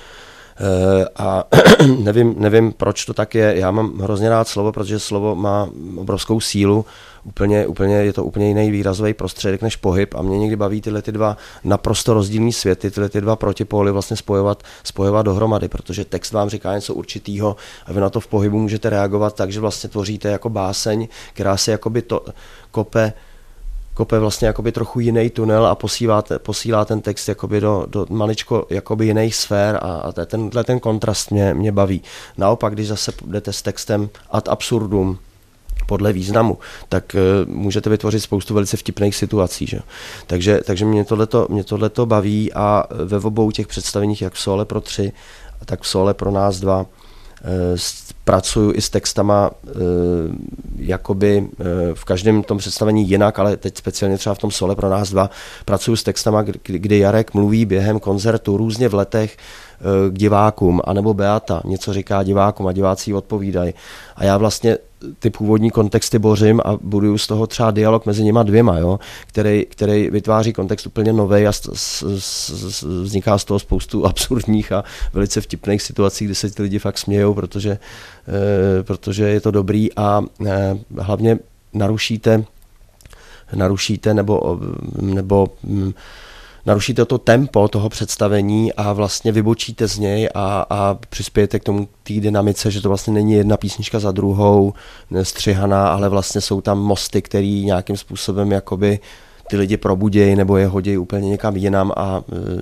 A nevím, nevím, proč to tak je. Já mám hrozně rád slovo, protože slovo má obrovskou sílu. Úplně, úplně, je to úplně jiný výrazový prostředek než pohyb a mě někdy baví tyhle ty dva naprosto rozdílný světy, tyhle ty dva protipóly vlastně spojovat, spojovat dohromady, protože text vám říká něco určitýho a vy na to v pohybu můžete reagovat tak, že vlastně tvoříte jako báseň, která se jakoby to kope kope vlastně jakoby trochu jiný tunel a posílá, posílá ten text jakoby do, do maličko jakoby jiných sfér a, a tenhle ten kontrast mě, mě baví. Naopak, když zase jdete s textem ad absurdum, podle významu, tak uh, můžete vytvořit spoustu velice vtipných situací. Že? Takže, takže mě tohleto, mě tohleto baví a ve obou těch představeních, jak v Sole pro tři, tak v Sole pro nás dva, uh, pracuju i s textama uh, jakoby uh, v každém tom představení jinak, ale teď speciálně třeba v tom Sole pro nás dva pracuju s textama, kdy, kdy Jarek mluví během koncertu různě v letech uh, k divákům, anebo Beata něco říká divákům a diváci odpovídají. A já vlastně ty původní kontexty bořím a buduju z toho třeba dialog mezi nima dvěma, jo, který, který vytváří kontext úplně novej a s, s, s, vzniká z toho spoustu absurdních a velice vtipných situací, kdy se ty lidi fakt smějou, protože, e, protože je to dobrý a e, hlavně narušíte, narušíte nebo, nebo m, narušíte to tempo toho představení a vlastně vybočíte z něj a, a přispějete k tomu té dynamice, že to vlastně není jedna písnička za druhou, střihaná, ale vlastně jsou tam mosty, který nějakým způsobem jakoby ty lidi probudějí nebo je hodí úplně někam jinam a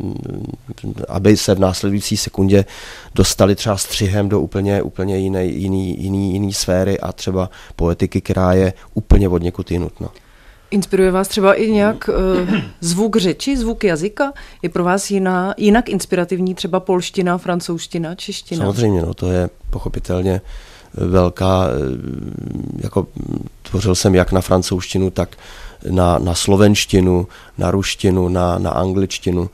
aby se v následující sekundě dostali třeba střihem do úplně, úplně jiné, jiný, jiný, jiný sféry a třeba poetiky, která je úplně od někud jinut. No. Inspiruje vás třeba i nějak uh, zvuk řeči, zvuk jazyka? Je pro vás jiná, jinak inspirativní třeba polština, francouzština, čeština? Samozřejmě, no, to je pochopitelně velká, jako tvořil jsem jak na francouzštinu, tak na, na slovenštinu, na ruštinu, na, na angličtinu,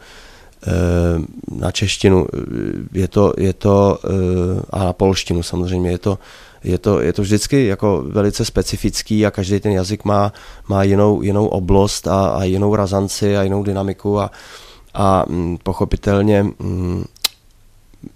na češtinu, je to, je to, a na polštinu samozřejmě, je to Je to, je to vždycky jako velice specifický a každý ten jazyk má, má jinou, jinou oblost a, a jinou razanci a jinou dynamiku a, a pochopitelně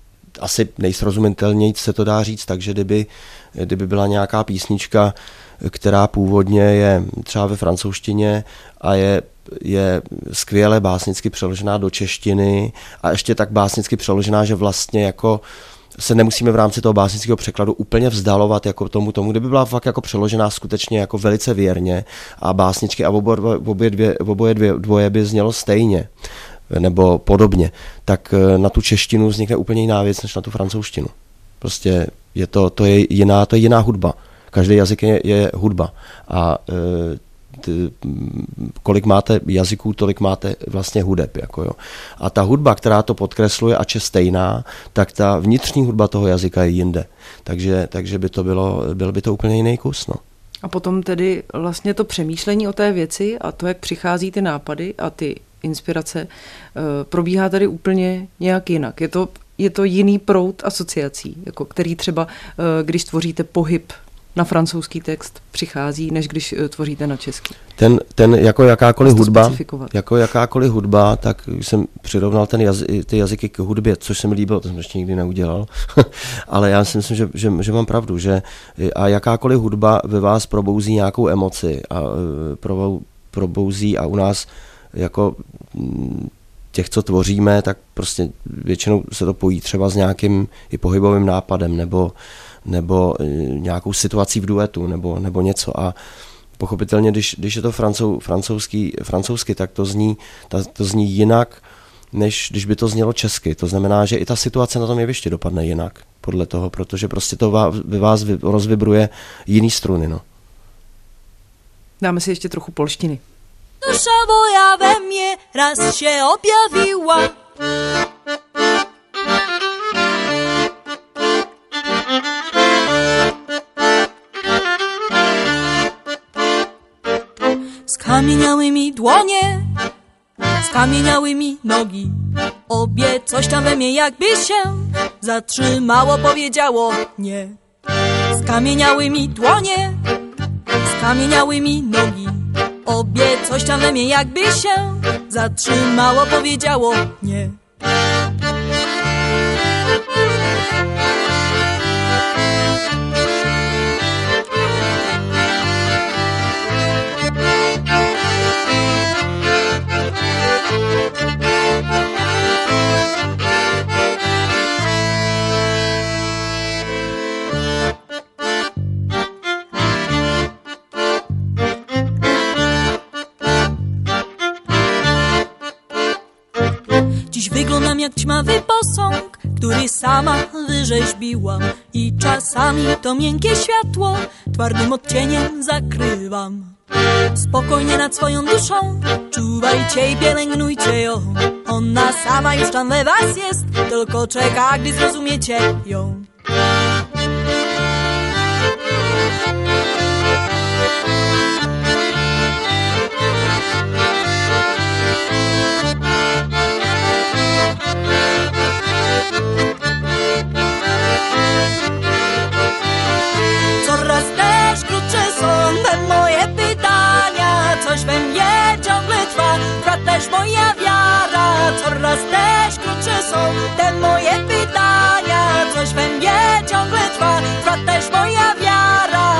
asi nejsrozumitelněji se to dá říct, takže kdyby, kdyby byla nějaká písnička, která původně je třeba ve francouzštině a je, je skvěle básnicky přeložená do češtiny a ještě tak básnicky přeložená, že vlastně jako se nemusíme v rámci toho básnického překladu úplně vzdalovat jako tomu, tomu, kdyby byla fakt jako přeložená skutečně jako velice věrně a básničky a oboje, dvě, oboje dvě, dvoje by znělo stejně nebo podobně, tak na tu češtinu vznikne úplně jiná věc než na tu francouzštinu. Prostě je to, to je jiná, to je jiná hudba. Každý jazyk je, je hudba a e, ty, kolik máte jazyků, tolik máte vlastně hudeb. Jako jo. A ta hudba, která to podkresluje, ač je stejná, tak ta vnitřní hudba toho jazyka je jinde. Takže, takže by to bylo, byl by to úplně jiný kus. No. A potom tedy vlastně to přemýšlení o té věci a to, jak přichází ty nápady a ty inspirace, probíhá tady úplně nějak jinak. Je to, je to jiný proud asociací, jako který třeba, když tvoříte pohyb na francouzský text, přichází, než když tvoříte na český. Ten, ten jako jakákoliv hudba, jako jakákoliv hudba, tak jsem přirovnal ten jazy, ty jazyky k hudbě, což se mi líbilo, to jsem ještě nikdy neudělal, ale já si myslím, že, že, že mám pravdu, že a jakákoliv hudba ve vás probouzí nějakou emoci a probouzí a u nás jako těch, co tvoříme, tak prostě většinou se to pojí třeba s nějakým i pohybovým nápadem nebo nebo nějakou situací v duetu, nebo, nebo něco. A pochopitelně, když, když je to francouz, francouzský, francouzsky, tak to zní, ta, to zní jinak, než když by to znělo česky. To znamená, že i ta situace na tom jevišti dopadne jinak podle toho, protože prostě to vás, vy vás rozvibruje jiný struny. No. Dáme si ještě trochu polštiny. Dusza moja we mnie raz się objawiła. Skamieniały dłonie, skamieniały mi nogi. Obie coś tam we mnie jakby się zatrzymało, powiedziało nie. Skamieniały mi dłonie, skamieniały mi nogi. Obie coś tam we mnie jakby się zatrzymało, powiedziało nie. Wyglądam jak ćmawy posąg, który sama wyrzeźbiłam i czasami to miękkie światło twardym odcieniem zakrywam. Spokojnie nad swoją duszą czuwajcie i pielęgnujcie ją. Ona sama już tam we was jest, tylko czeka, gdy zrozumiecie ją. Coraz też krótsze są te moje pytania, coś we mnie ciągle trwa, trwa też moja wiara. Coraz też krótsze są te moje pytania, coś we mnie ciągle trwa, trwa też moja wiara.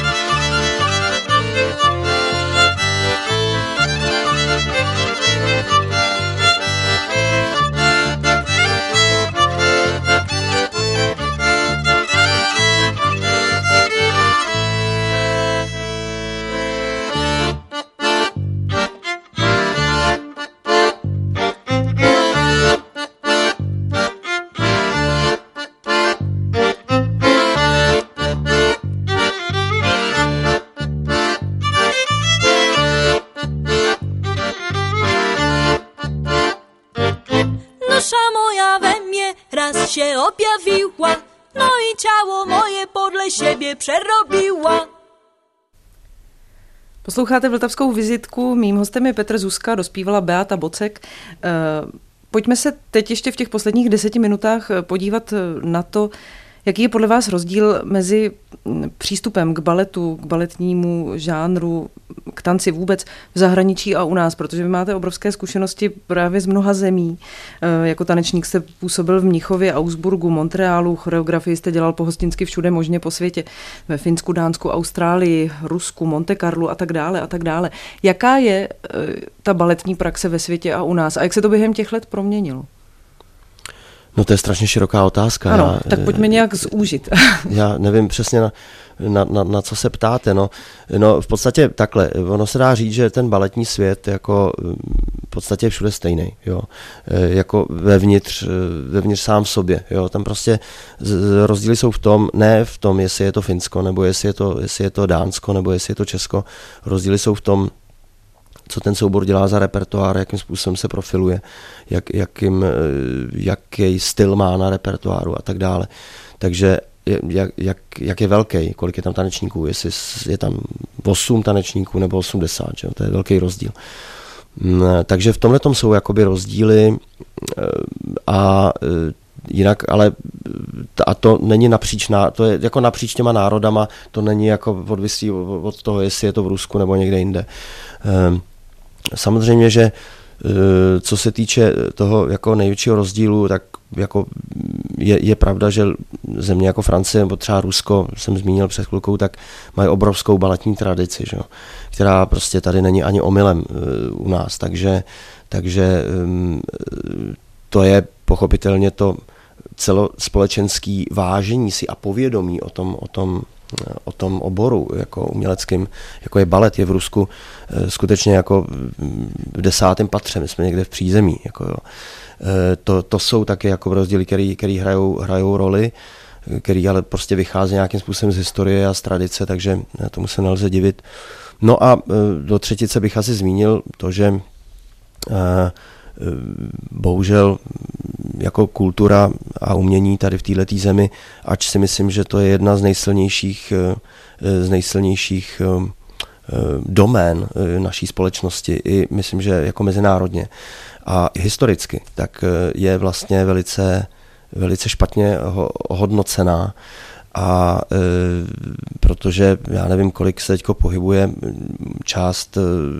Się objawiła, no i ciało moje podle siebie przerobiła. Posloucháte Vltavskou vizitku, mým hostem je Petr Zuzka, dospívala Beáta Bocek. Pojďme se teď ještě v těch posledních deseti minutách podívat na to, jaký je podle vás rozdíl mezi přístupem k baletu, k baletnímu žánru, k tanci vůbec v zahraničí a u nás, protože vy máte obrovské zkušenosti právě z mnoha zemí. Jako tanečník jste působil v Mnichově, Augsburgu, Montrealu, choreografii jste dělal pohostinsky všude možně po světě, ve Finsku, Dánsku, Austrálii, Rusku, Monte Carlo a tak dále a tak dále. Jaká je ta baletní praxe ve světě a u nás a jak se to během těch let proměnilo? No to je strašně široká otázka. Ano, já, tak pojďme nějak zúžit. Já nevím přesně, na, na, na, na co se ptáte. No. no v podstatě takhle, ono se dá říct, že ten baletní svět jako v podstatě je všude stejný. Jo. Jako vevnitř, vevnitř sám v sobě. Jo. Tam prostě rozdíly jsou v tom, ne v tom, jestli je to Finsko, nebo jestli je to, jestli je to Dánsko, nebo jestli je to Česko. Rozdíly jsou v tom, co ten soubor dělá za repertoár, jakým způsobem se profiluje, jak, jakým, jaký styl má na repertoáru a tak dále. Takže jak, jak, jak je velký, kolik je tam tanečníků, jestli je tam osm tanečníků nebo osmdesát, že? To je velký rozdíl. Takže v tomhle tom jsou jakoby rozdíly a jinak, ale a to není napříč, to je jako napříč těma národama, to není jako odvislý od toho, jestli je to v Rusku nebo někde jinde. Samozřejmě, že co se týče toho jako největšího rozdílu, tak jako je, je pravda, že země jako Francie nebo třeba Rusko, jsem zmínil před chvilkou, tak mají obrovskou baletní tradici, že? Která prostě tady není ani omylem u nás, takže, takže to je pochopitelně to celospolečenský vážení si a povědomí o tom, o tom, o tom oboru jako uměleckým, jako je balet, je v Rusku skutečně jako v desátém patře, my jsme někde v přízemí. Jako jo. To, to jsou taky jako rozdíly, který, který hrajou, hrajou roli, který ale prostě vychází nějakým způsobem z historie a z tradice, takže tomu se nelze divit. No a do třetice bych asi zmínil to, že bohužel jako kultura a umění tady v této zemi, ač si myslím, že to je jedna z nejsilnějších, z nejsilnějších domén naší společnosti, i myslím, že jako mezinárodně a historicky, tak je vlastně velice, velice špatně hodnocená. A e, protože já nevím, kolik se teďko pohybuje část e,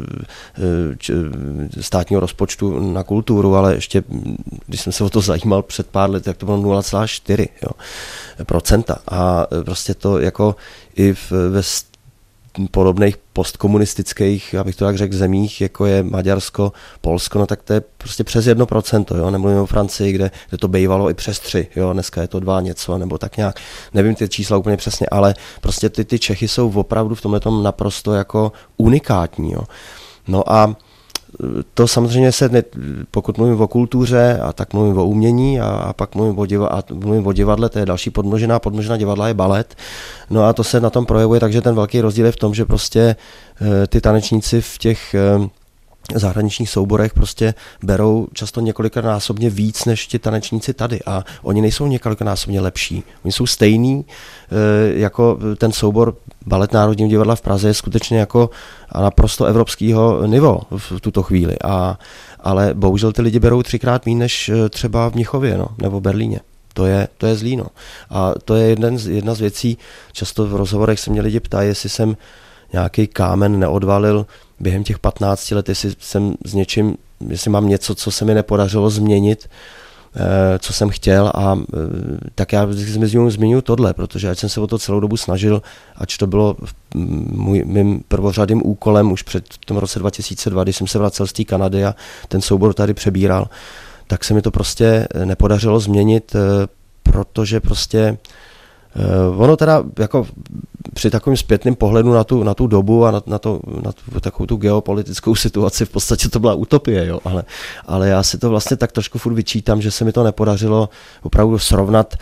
č, státního rozpočtu na kulturu, ale ještě, když jsem se o to zajímal před pár let, tak to bylo nula celá čtyři procenta. A prostě to jako i v, ve podobných postkomunistických, abych to tak řekl, zemích, jako je Maďarsko, Polsko, no tak to je prostě přes jedno procento, jo, nemluvím o Francii, kde, kde to bývalo i přes tři, jo, dneska je to dva něco, nebo tak nějak, nevím ty čísla úplně přesně, ale prostě ty, ty Čechy jsou opravdu v tomhletom naprosto jako unikátní, jo. No a to samozřejmě se, ne, pokud mluvím o kultuře, a tak mluvím o umění a, a pak mluvím o, diva, a mluvím o divadle, to je další podmnožina, podmnožina divadla je balet. No a to se na tom projevuje, takže ten velký rozdíl je v tom, že prostě e, ty tanečníci v těch e, zahraničních souborech prostě berou často několikanásobně víc než ti tanečníci tady a oni nejsou několikanásobně lepší. Oni jsou stejný, e, jako ten soubor Balet Národního divadla v Praze je skutečně jako naprosto evropského nivo v tuto chvíli. A, ale bohužel ty lidi berou třikrát méně než třeba v Mnichově, no, nebo v Berlíně. To je, to je zlý, no. A to je jeden z, jedna z věcí, často v rozhovorech se mě lidi ptají, jestli jsem nějaký kámen neodvalil během těch patnácti let, jestli jsem s něčím, jestli mám něco, co se mi nepodařilo změnit, co jsem chtěl a tak já zmiňuji, zmiňuji tohle, protože ať jsem se o to celou dobu snažil, ač to bylo můj, mým prvořadým úkolem už před tom roce dva tisíce dva, když jsem se vracel z té Kanady a ten soubor tady přebíral, tak se mi to prostě nepodařilo změnit, protože prostě ono teda jako při takovém zpětném pohledu na tu, na tu dobu a na, na, to, na tu, takovou tu geopolitickou situaci v podstatě to byla utopie, jo, ale, ale já si to vlastně tak trošku furt vyčítám, že se mi to nepodařilo opravdu srovnat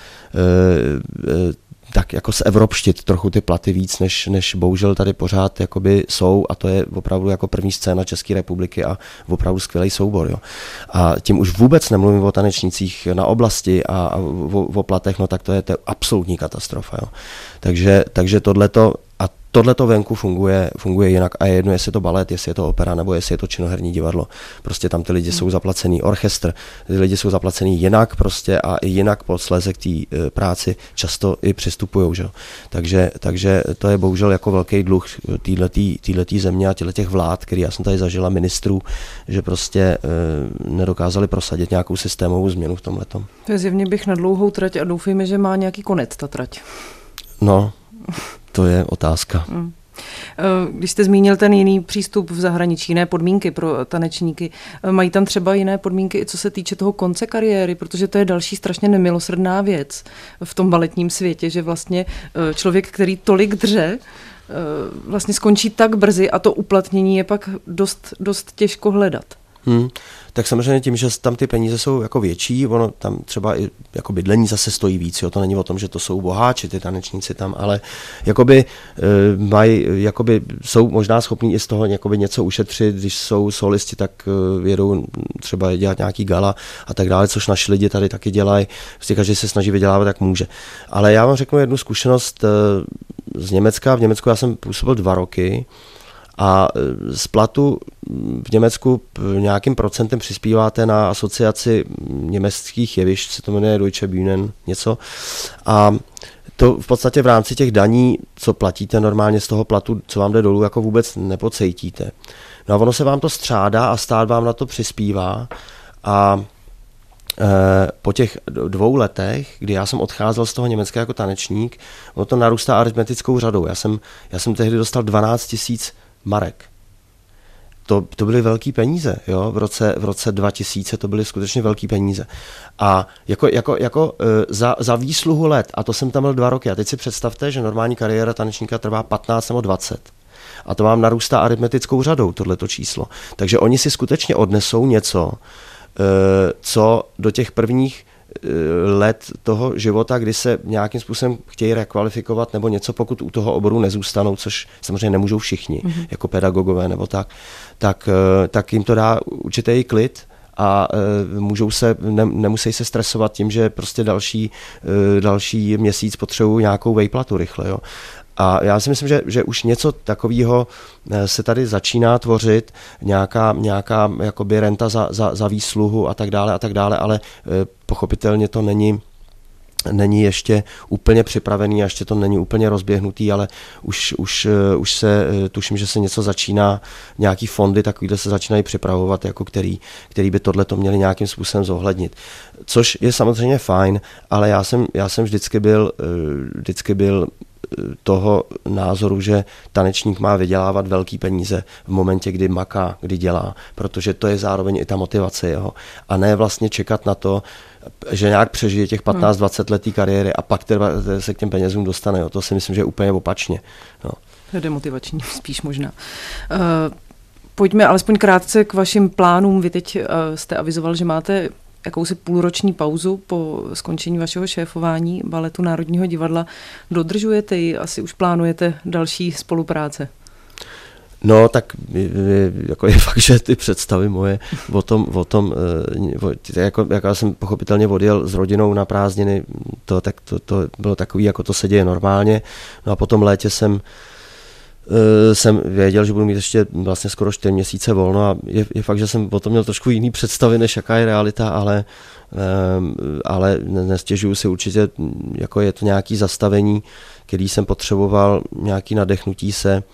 e, e, tak jako se evropštit trochu ty platy víc, než, než bohužel tady pořád jakoby jsou a to je opravdu jako první scéna České republiky a opravdu skvělý soubor. Jo. A tím už vůbec nemluvím o tanečnících na oblasti a, a o, o platech, no tak to je, to je absolutní katastrofa. Jo. Takže, takže tohleto a tohleto venku funguje, funguje jinak a je jedno, jestli je to balet, jestli je to opera, nebo jestli je to činoherní divadlo. Prostě tam ty lidi hmm. jsou zaplacený, orchestr, ty lidi jsou zaplacený jinak prostě a i jinak posléze k té e, práci často i přistupujou, že? Takže, takže to je bohužel jako velký dluh téhletý země a těch vlád, který já jsem tady zažila, ministrů, že prostě e, nedokázali prosadit nějakou systémovou změnu v tomhletom. To je zjevně bych na dlouhou trať a doufejme, že má nějaký konec ta trať. No, to je otázka. Mm. Když jste zmínil ten jiný přístup v zahraničí, jiné podmínky pro tanečníky, mají tam třeba jiné podmínky i co se týče toho konce kariéry, protože to je další strašně nemilosrdná věc v tom baletním světě, že vlastně člověk, který tolik dře, vlastně skončí tak brzy a to uplatnění je pak dost, dost těžko hledat. Hmm. Tak samozřejmě tím, že tam ty peníze jsou jako větší, ono tam třeba i jako bydlení zase stojí víc, jo? To není o tom, že to jsou boháči, ty tanečníci tam, ale jakoby e, mají, jakoby jsou možná schopní i z toho jakoby něco ušetřit, když jsou solisti, tak e, jedou třeba dělat nějaký gala a tak dále, což naši lidi tady taky dělají, prostě každý se snaží vydělávat, jak může. Ale já vám řeknu jednu zkušenost e, z Německa, v Německu já jsem působil dva roky, a z platu v Německu nějakým procentem přispíváte na asociaci německých jevišť, se to jmenuje Deutsche Bühnen, něco. A to v podstatě v rámci těch daní, co platíte normálně z toho platu, co vám jde dolů, jako vůbec nepocejtíte. No a ono se vám to střádá a stát vám na to přispívá. A po těch dvou letech, kdy já jsem odcházel z toho Německa jako tanečník, ono to narůstá aritmetickou řadou. Já jsem, já jsem tehdy dostal dvanáct tisíc marek. To, to byly velký peníze, jo? V roce, v roce dva tisíce to byly skutečně velký peníze. A jako, jako, jako za, za výsluhu let, a to jsem tam byl dva roky, a teď si představte, že normální kariéra tanečníka trvá patnáct nebo dvacet. A to vám narůstá aritmetickou řadou, tohleto číslo. Takže oni si skutečně odnesou něco, co do těch prvních let toho života, kdy se nějakým způsobem chtějí rekvalifikovat nebo něco, pokud u toho oboru nezůstanou, což samozřejmě nemůžou všichni, mm-hmm. jako pedagogové nebo tak, tak, tak jim to dá určitý klid a můžou se, ne, nemusí se stresovat tím, že prostě další, další měsíc potřebují nějakou vejplatu rychle. Jo. A já si myslím, že, že už něco takového se tady začíná tvořit, nějaká, nějaká jakoby renta za, za, za výsluhu a tak dále a tak dále, ale pochopitelně to není, není ještě úplně připravený a ještě to není úplně rozběhnutý, ale už, už, už se, tuším, že se něco začíná, nějaký fondy takovýhle se začínají připravovat, jako který, který by tohleto měli nějakým způsobem zohlednit. Což je samozřejmě fajn, ale já jsem, já jsem vždycky byl, vždycky byl toho názoru, že tanečník má vydělávat velký peníze v momentě, kdy maká, kdy dělá, protože to je zároveň i ta motivace jeho. A ne vlastně čekat na to, že nějak přežije těch patnáct dvacet letý kariéry a pak teda se k těm penězům dostane. Jo. To si myslím, že je úplně opačně. No. To je demotivační, spíš možná. Uh, pojďme alespoň krátce k vašim plánům. Vy teď uh, jste avizoval, že máte jakousi půlroční pauzu po skončení vašeho šéfování Baletu Národního divadla. Dodržujete ji? Asi už plánujete další spolupráce? No, tak jako je fakt, že ty představy moje o tom, o tom jako, jako já jsem pochopitelně odjel s rodinou na prázdniny, to, tak to, to bylo takový, jako to se děje normálně. No a potom létě jsem jsem věděl, že budu mít ještě vlastně skoro čtyři měsíce volno a je, je fakt, že jsem o tom měl trošku jiný představy, než jaká je realita, ale, ale nestěžuju si určitě, jako je to nějaký zastavení, který jsem potřeboval, nějaký nadechnutí se,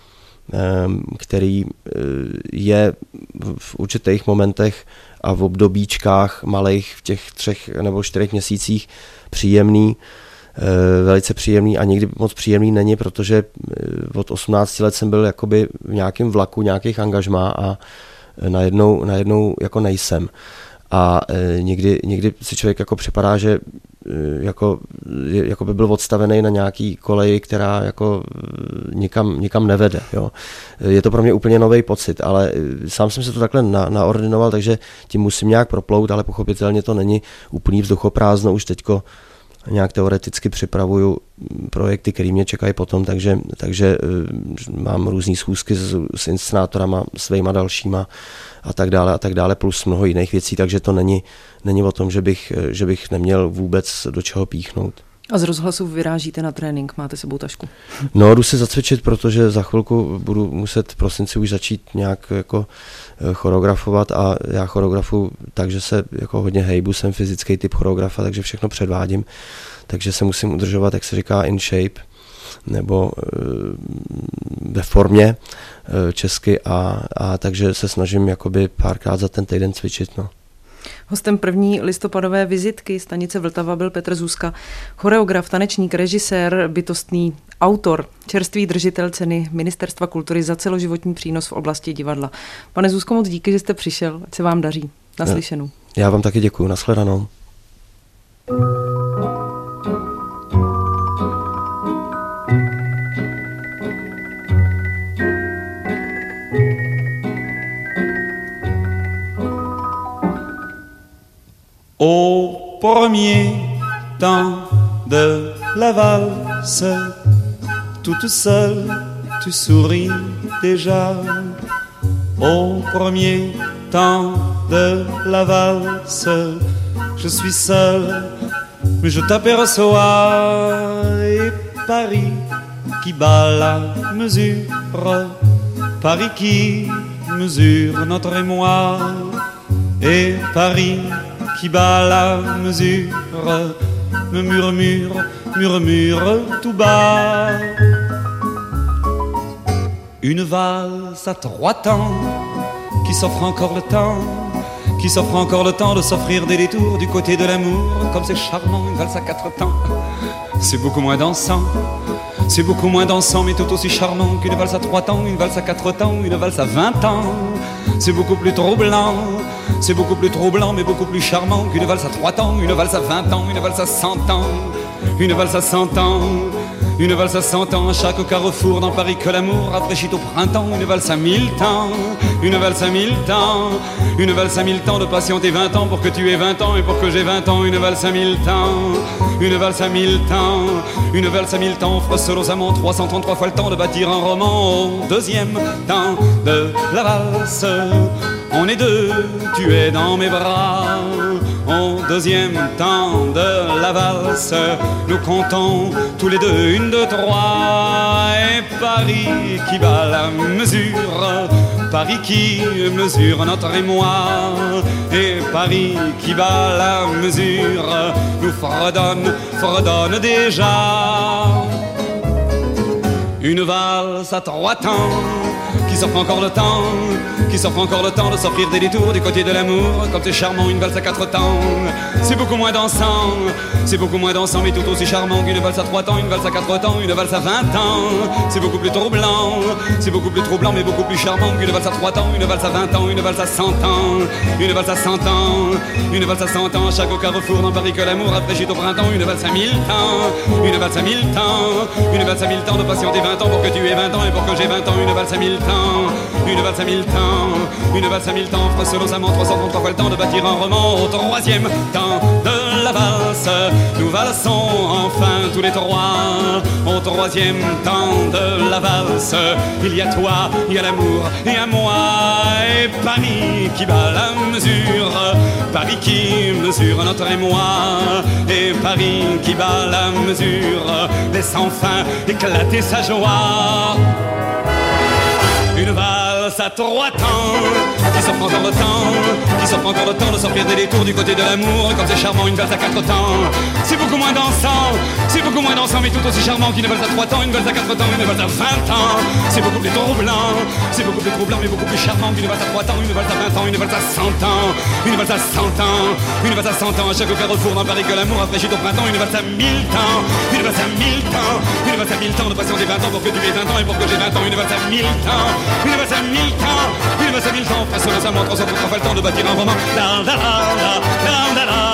který je v určitých momentech a v obdobíčkách malých v těch třech nebo čtyřech měsících příjemný, velice příjemný a někdy moc příjemný není, protože od osmnácti let jsem byl jakoby v nějakém vlaku nějakých angažmá a najednou, najednou jako nejsem. A někdy, někdy si člověk jako připadá, že jako, jako by byl odstavený na nějaký koleji, která jako nikam, nikam nevede. Jo. Je to pro mě úplně nový pocit, ale sám jsem se to takhle na, naordinoval, takže tím musím nějak proplout, ale pochopitelně to není úplný vzduchoprázdno, už teďko nějak teoreticky připravuju projekty, které mě čekají potom, takže, takže mám různý schůzky s, s inscenátorama, svýma dalšíma a tak dále a tak dále, plus mnoho jiných věcí, takže to není, není o tom, že bych, že bych neměl vůbec do čeho píchnout. A z rozhlasu vyrážíte na trénink, máte sebou tašku? No, jdu si zacvičit, protože za chvilku budu muset v prosinci už začít nějak jako choreografovat a já choreografuji takže se jako hodně hejbu, jsem fyzický typ choreografa, takže všechno předvádím, takže se musím udržovat, jak se říká, in shape, nebo ve formě česky a, a takže se snažím jakoby párkrát za ten týden cvičit, no. Hostem první listopadové vizitky stanice Vltava byl Petr Zůska, choreograf, tanečník, režisér, bytostný autor, čerstvý držitel ceny Ministerstva kultury za celoživotní přínos v oblasti divadla. Pane Zůsko, moc díky, že jste přišel, ať se vám daří. Naslyšenou. Já vám taky děkuju, nashledanou. Au premier temps de la valse, toute seule, tu souris déjà. Au premier temps de la valse, je suis seul, mais je t'aperçois. Et Paris qui bat la mesure, Paris qui mesure notre émoi. Et Paris qui bat la mesure, me murmure, murmure tout bas. Une valse à trois temps, qui s'offre encore le temps, qui s'offre encore le temps de s'offrir des détours du côté de l'amour. Comme c'est charmant, une valse à quatre temps, c'est beaucoup moins dansant. C'est beaucoup moins dansant mais tout aussi charmant qu'une valse à trois temps, une valse à quatre temps, une valse à vingt ans. C'est beaucoup plus troublant, c'est beaucoup plus troublant mais beaucoup plus charmant qu'une valse à trois temps, une valse à vingt ans, une valse à cent ans, une valse à cent ans, une valse à cent ans. À chaque carrefour dans Paris que l'amour rafraîchit au printemps, une valse à mille temps, une valse à mille temps, une valse à mille temps de patienter vingt ans pour que tu aies vingt ans et pour que j'ai vingt ans, une valse à mille temps, une valse à mille temps, une valse à mille temps offre seul aux amants trois cent trente-trois fois le temps de bâtir un roman. Au deuxième temps de la valse, on est deux, tu es dans mes bras. Au deuxième temps de la valse, nous comptons tous les deux, une, deux, trois. Et Paris qui bat la mesure, Paris qui mesure notre émoi. Et Paris qui bat la mesure, nous fredonne, fredonne déjà. Une valse à trois temps, qui s'offre encore le temps, qui s'offre encore le temps de s'offrir des détours du côté de l'amour. Comme c'est charmant, une valse à quatre temps, c'est beaucoup moins dansant, c'est beaucoup moins dansant mais tout aussi charmant qu'une valse à trois temps, une valse à quatre temps, une valse à vingt ans. C'est beaucoup plus troublant, c'est beaucoup plus troublant mais beaucoup plus charmant qu'une valse à trois temps, une valse à vingt ans, une valse à cent ans, une valse à cent ans, une valse à cent ans. À chaque carrefour dans Paris que l'amour rafraîchit au printemps, une valse à mille temps, une valse à mille temps, une valse à mille temps de patienter vingt ans pour que tu aies vingt ans et pour que j'ai vingt ans, une valse à mille temps, une valse à mille temps, une valse à mille temps offre seul aux amants trois cent trente-trois fois le temps de bâtir un roman. Au troisième temps de la valse, nous valsons enfin tous les trois. Au troisième temps de la valse, il y a toi, il y a l'amour et à moi. Et Paris qui bat la mesure, Paris qui mesure notre émoi. Et Paris qui bat la mesure, laisse enfin éclater sa joie. Une valse à trois temps, qui s'offre encore le temps, qui s'offre encore le temps de s'offrir des détours du côté de l'amour. Comme c'est charmant, une valse à quatre temps, c'est beaucoup moins dansant, c'est beaucoup moins dansant mais tout aussi charmant qu'une valse à trois temps, une valse à quatre temps, une valse à vingt ans. C'est beaucoup plus troublant, c'est beaucoup plus troublant mais beaucoup plus charmant qu'une valse à trois temps, une valse à vingt ans, une valse à cent ans, une valse à cent ans, une valse à cent ans. À chaque carrefour dans Paris que l'amour rafraîchit au printemps, une valse à mille temps, une valse à mille temps, une valse à mille temps de patienter vingt ans pour que tu aies vingt ans et pour que j'ai vingt ans, une valse à mille temps, une valse à mille temps, une valse à mille temps. Face aux amants, trois cent trente-trois fois le temps de bâtir un roman. La la la la la la la.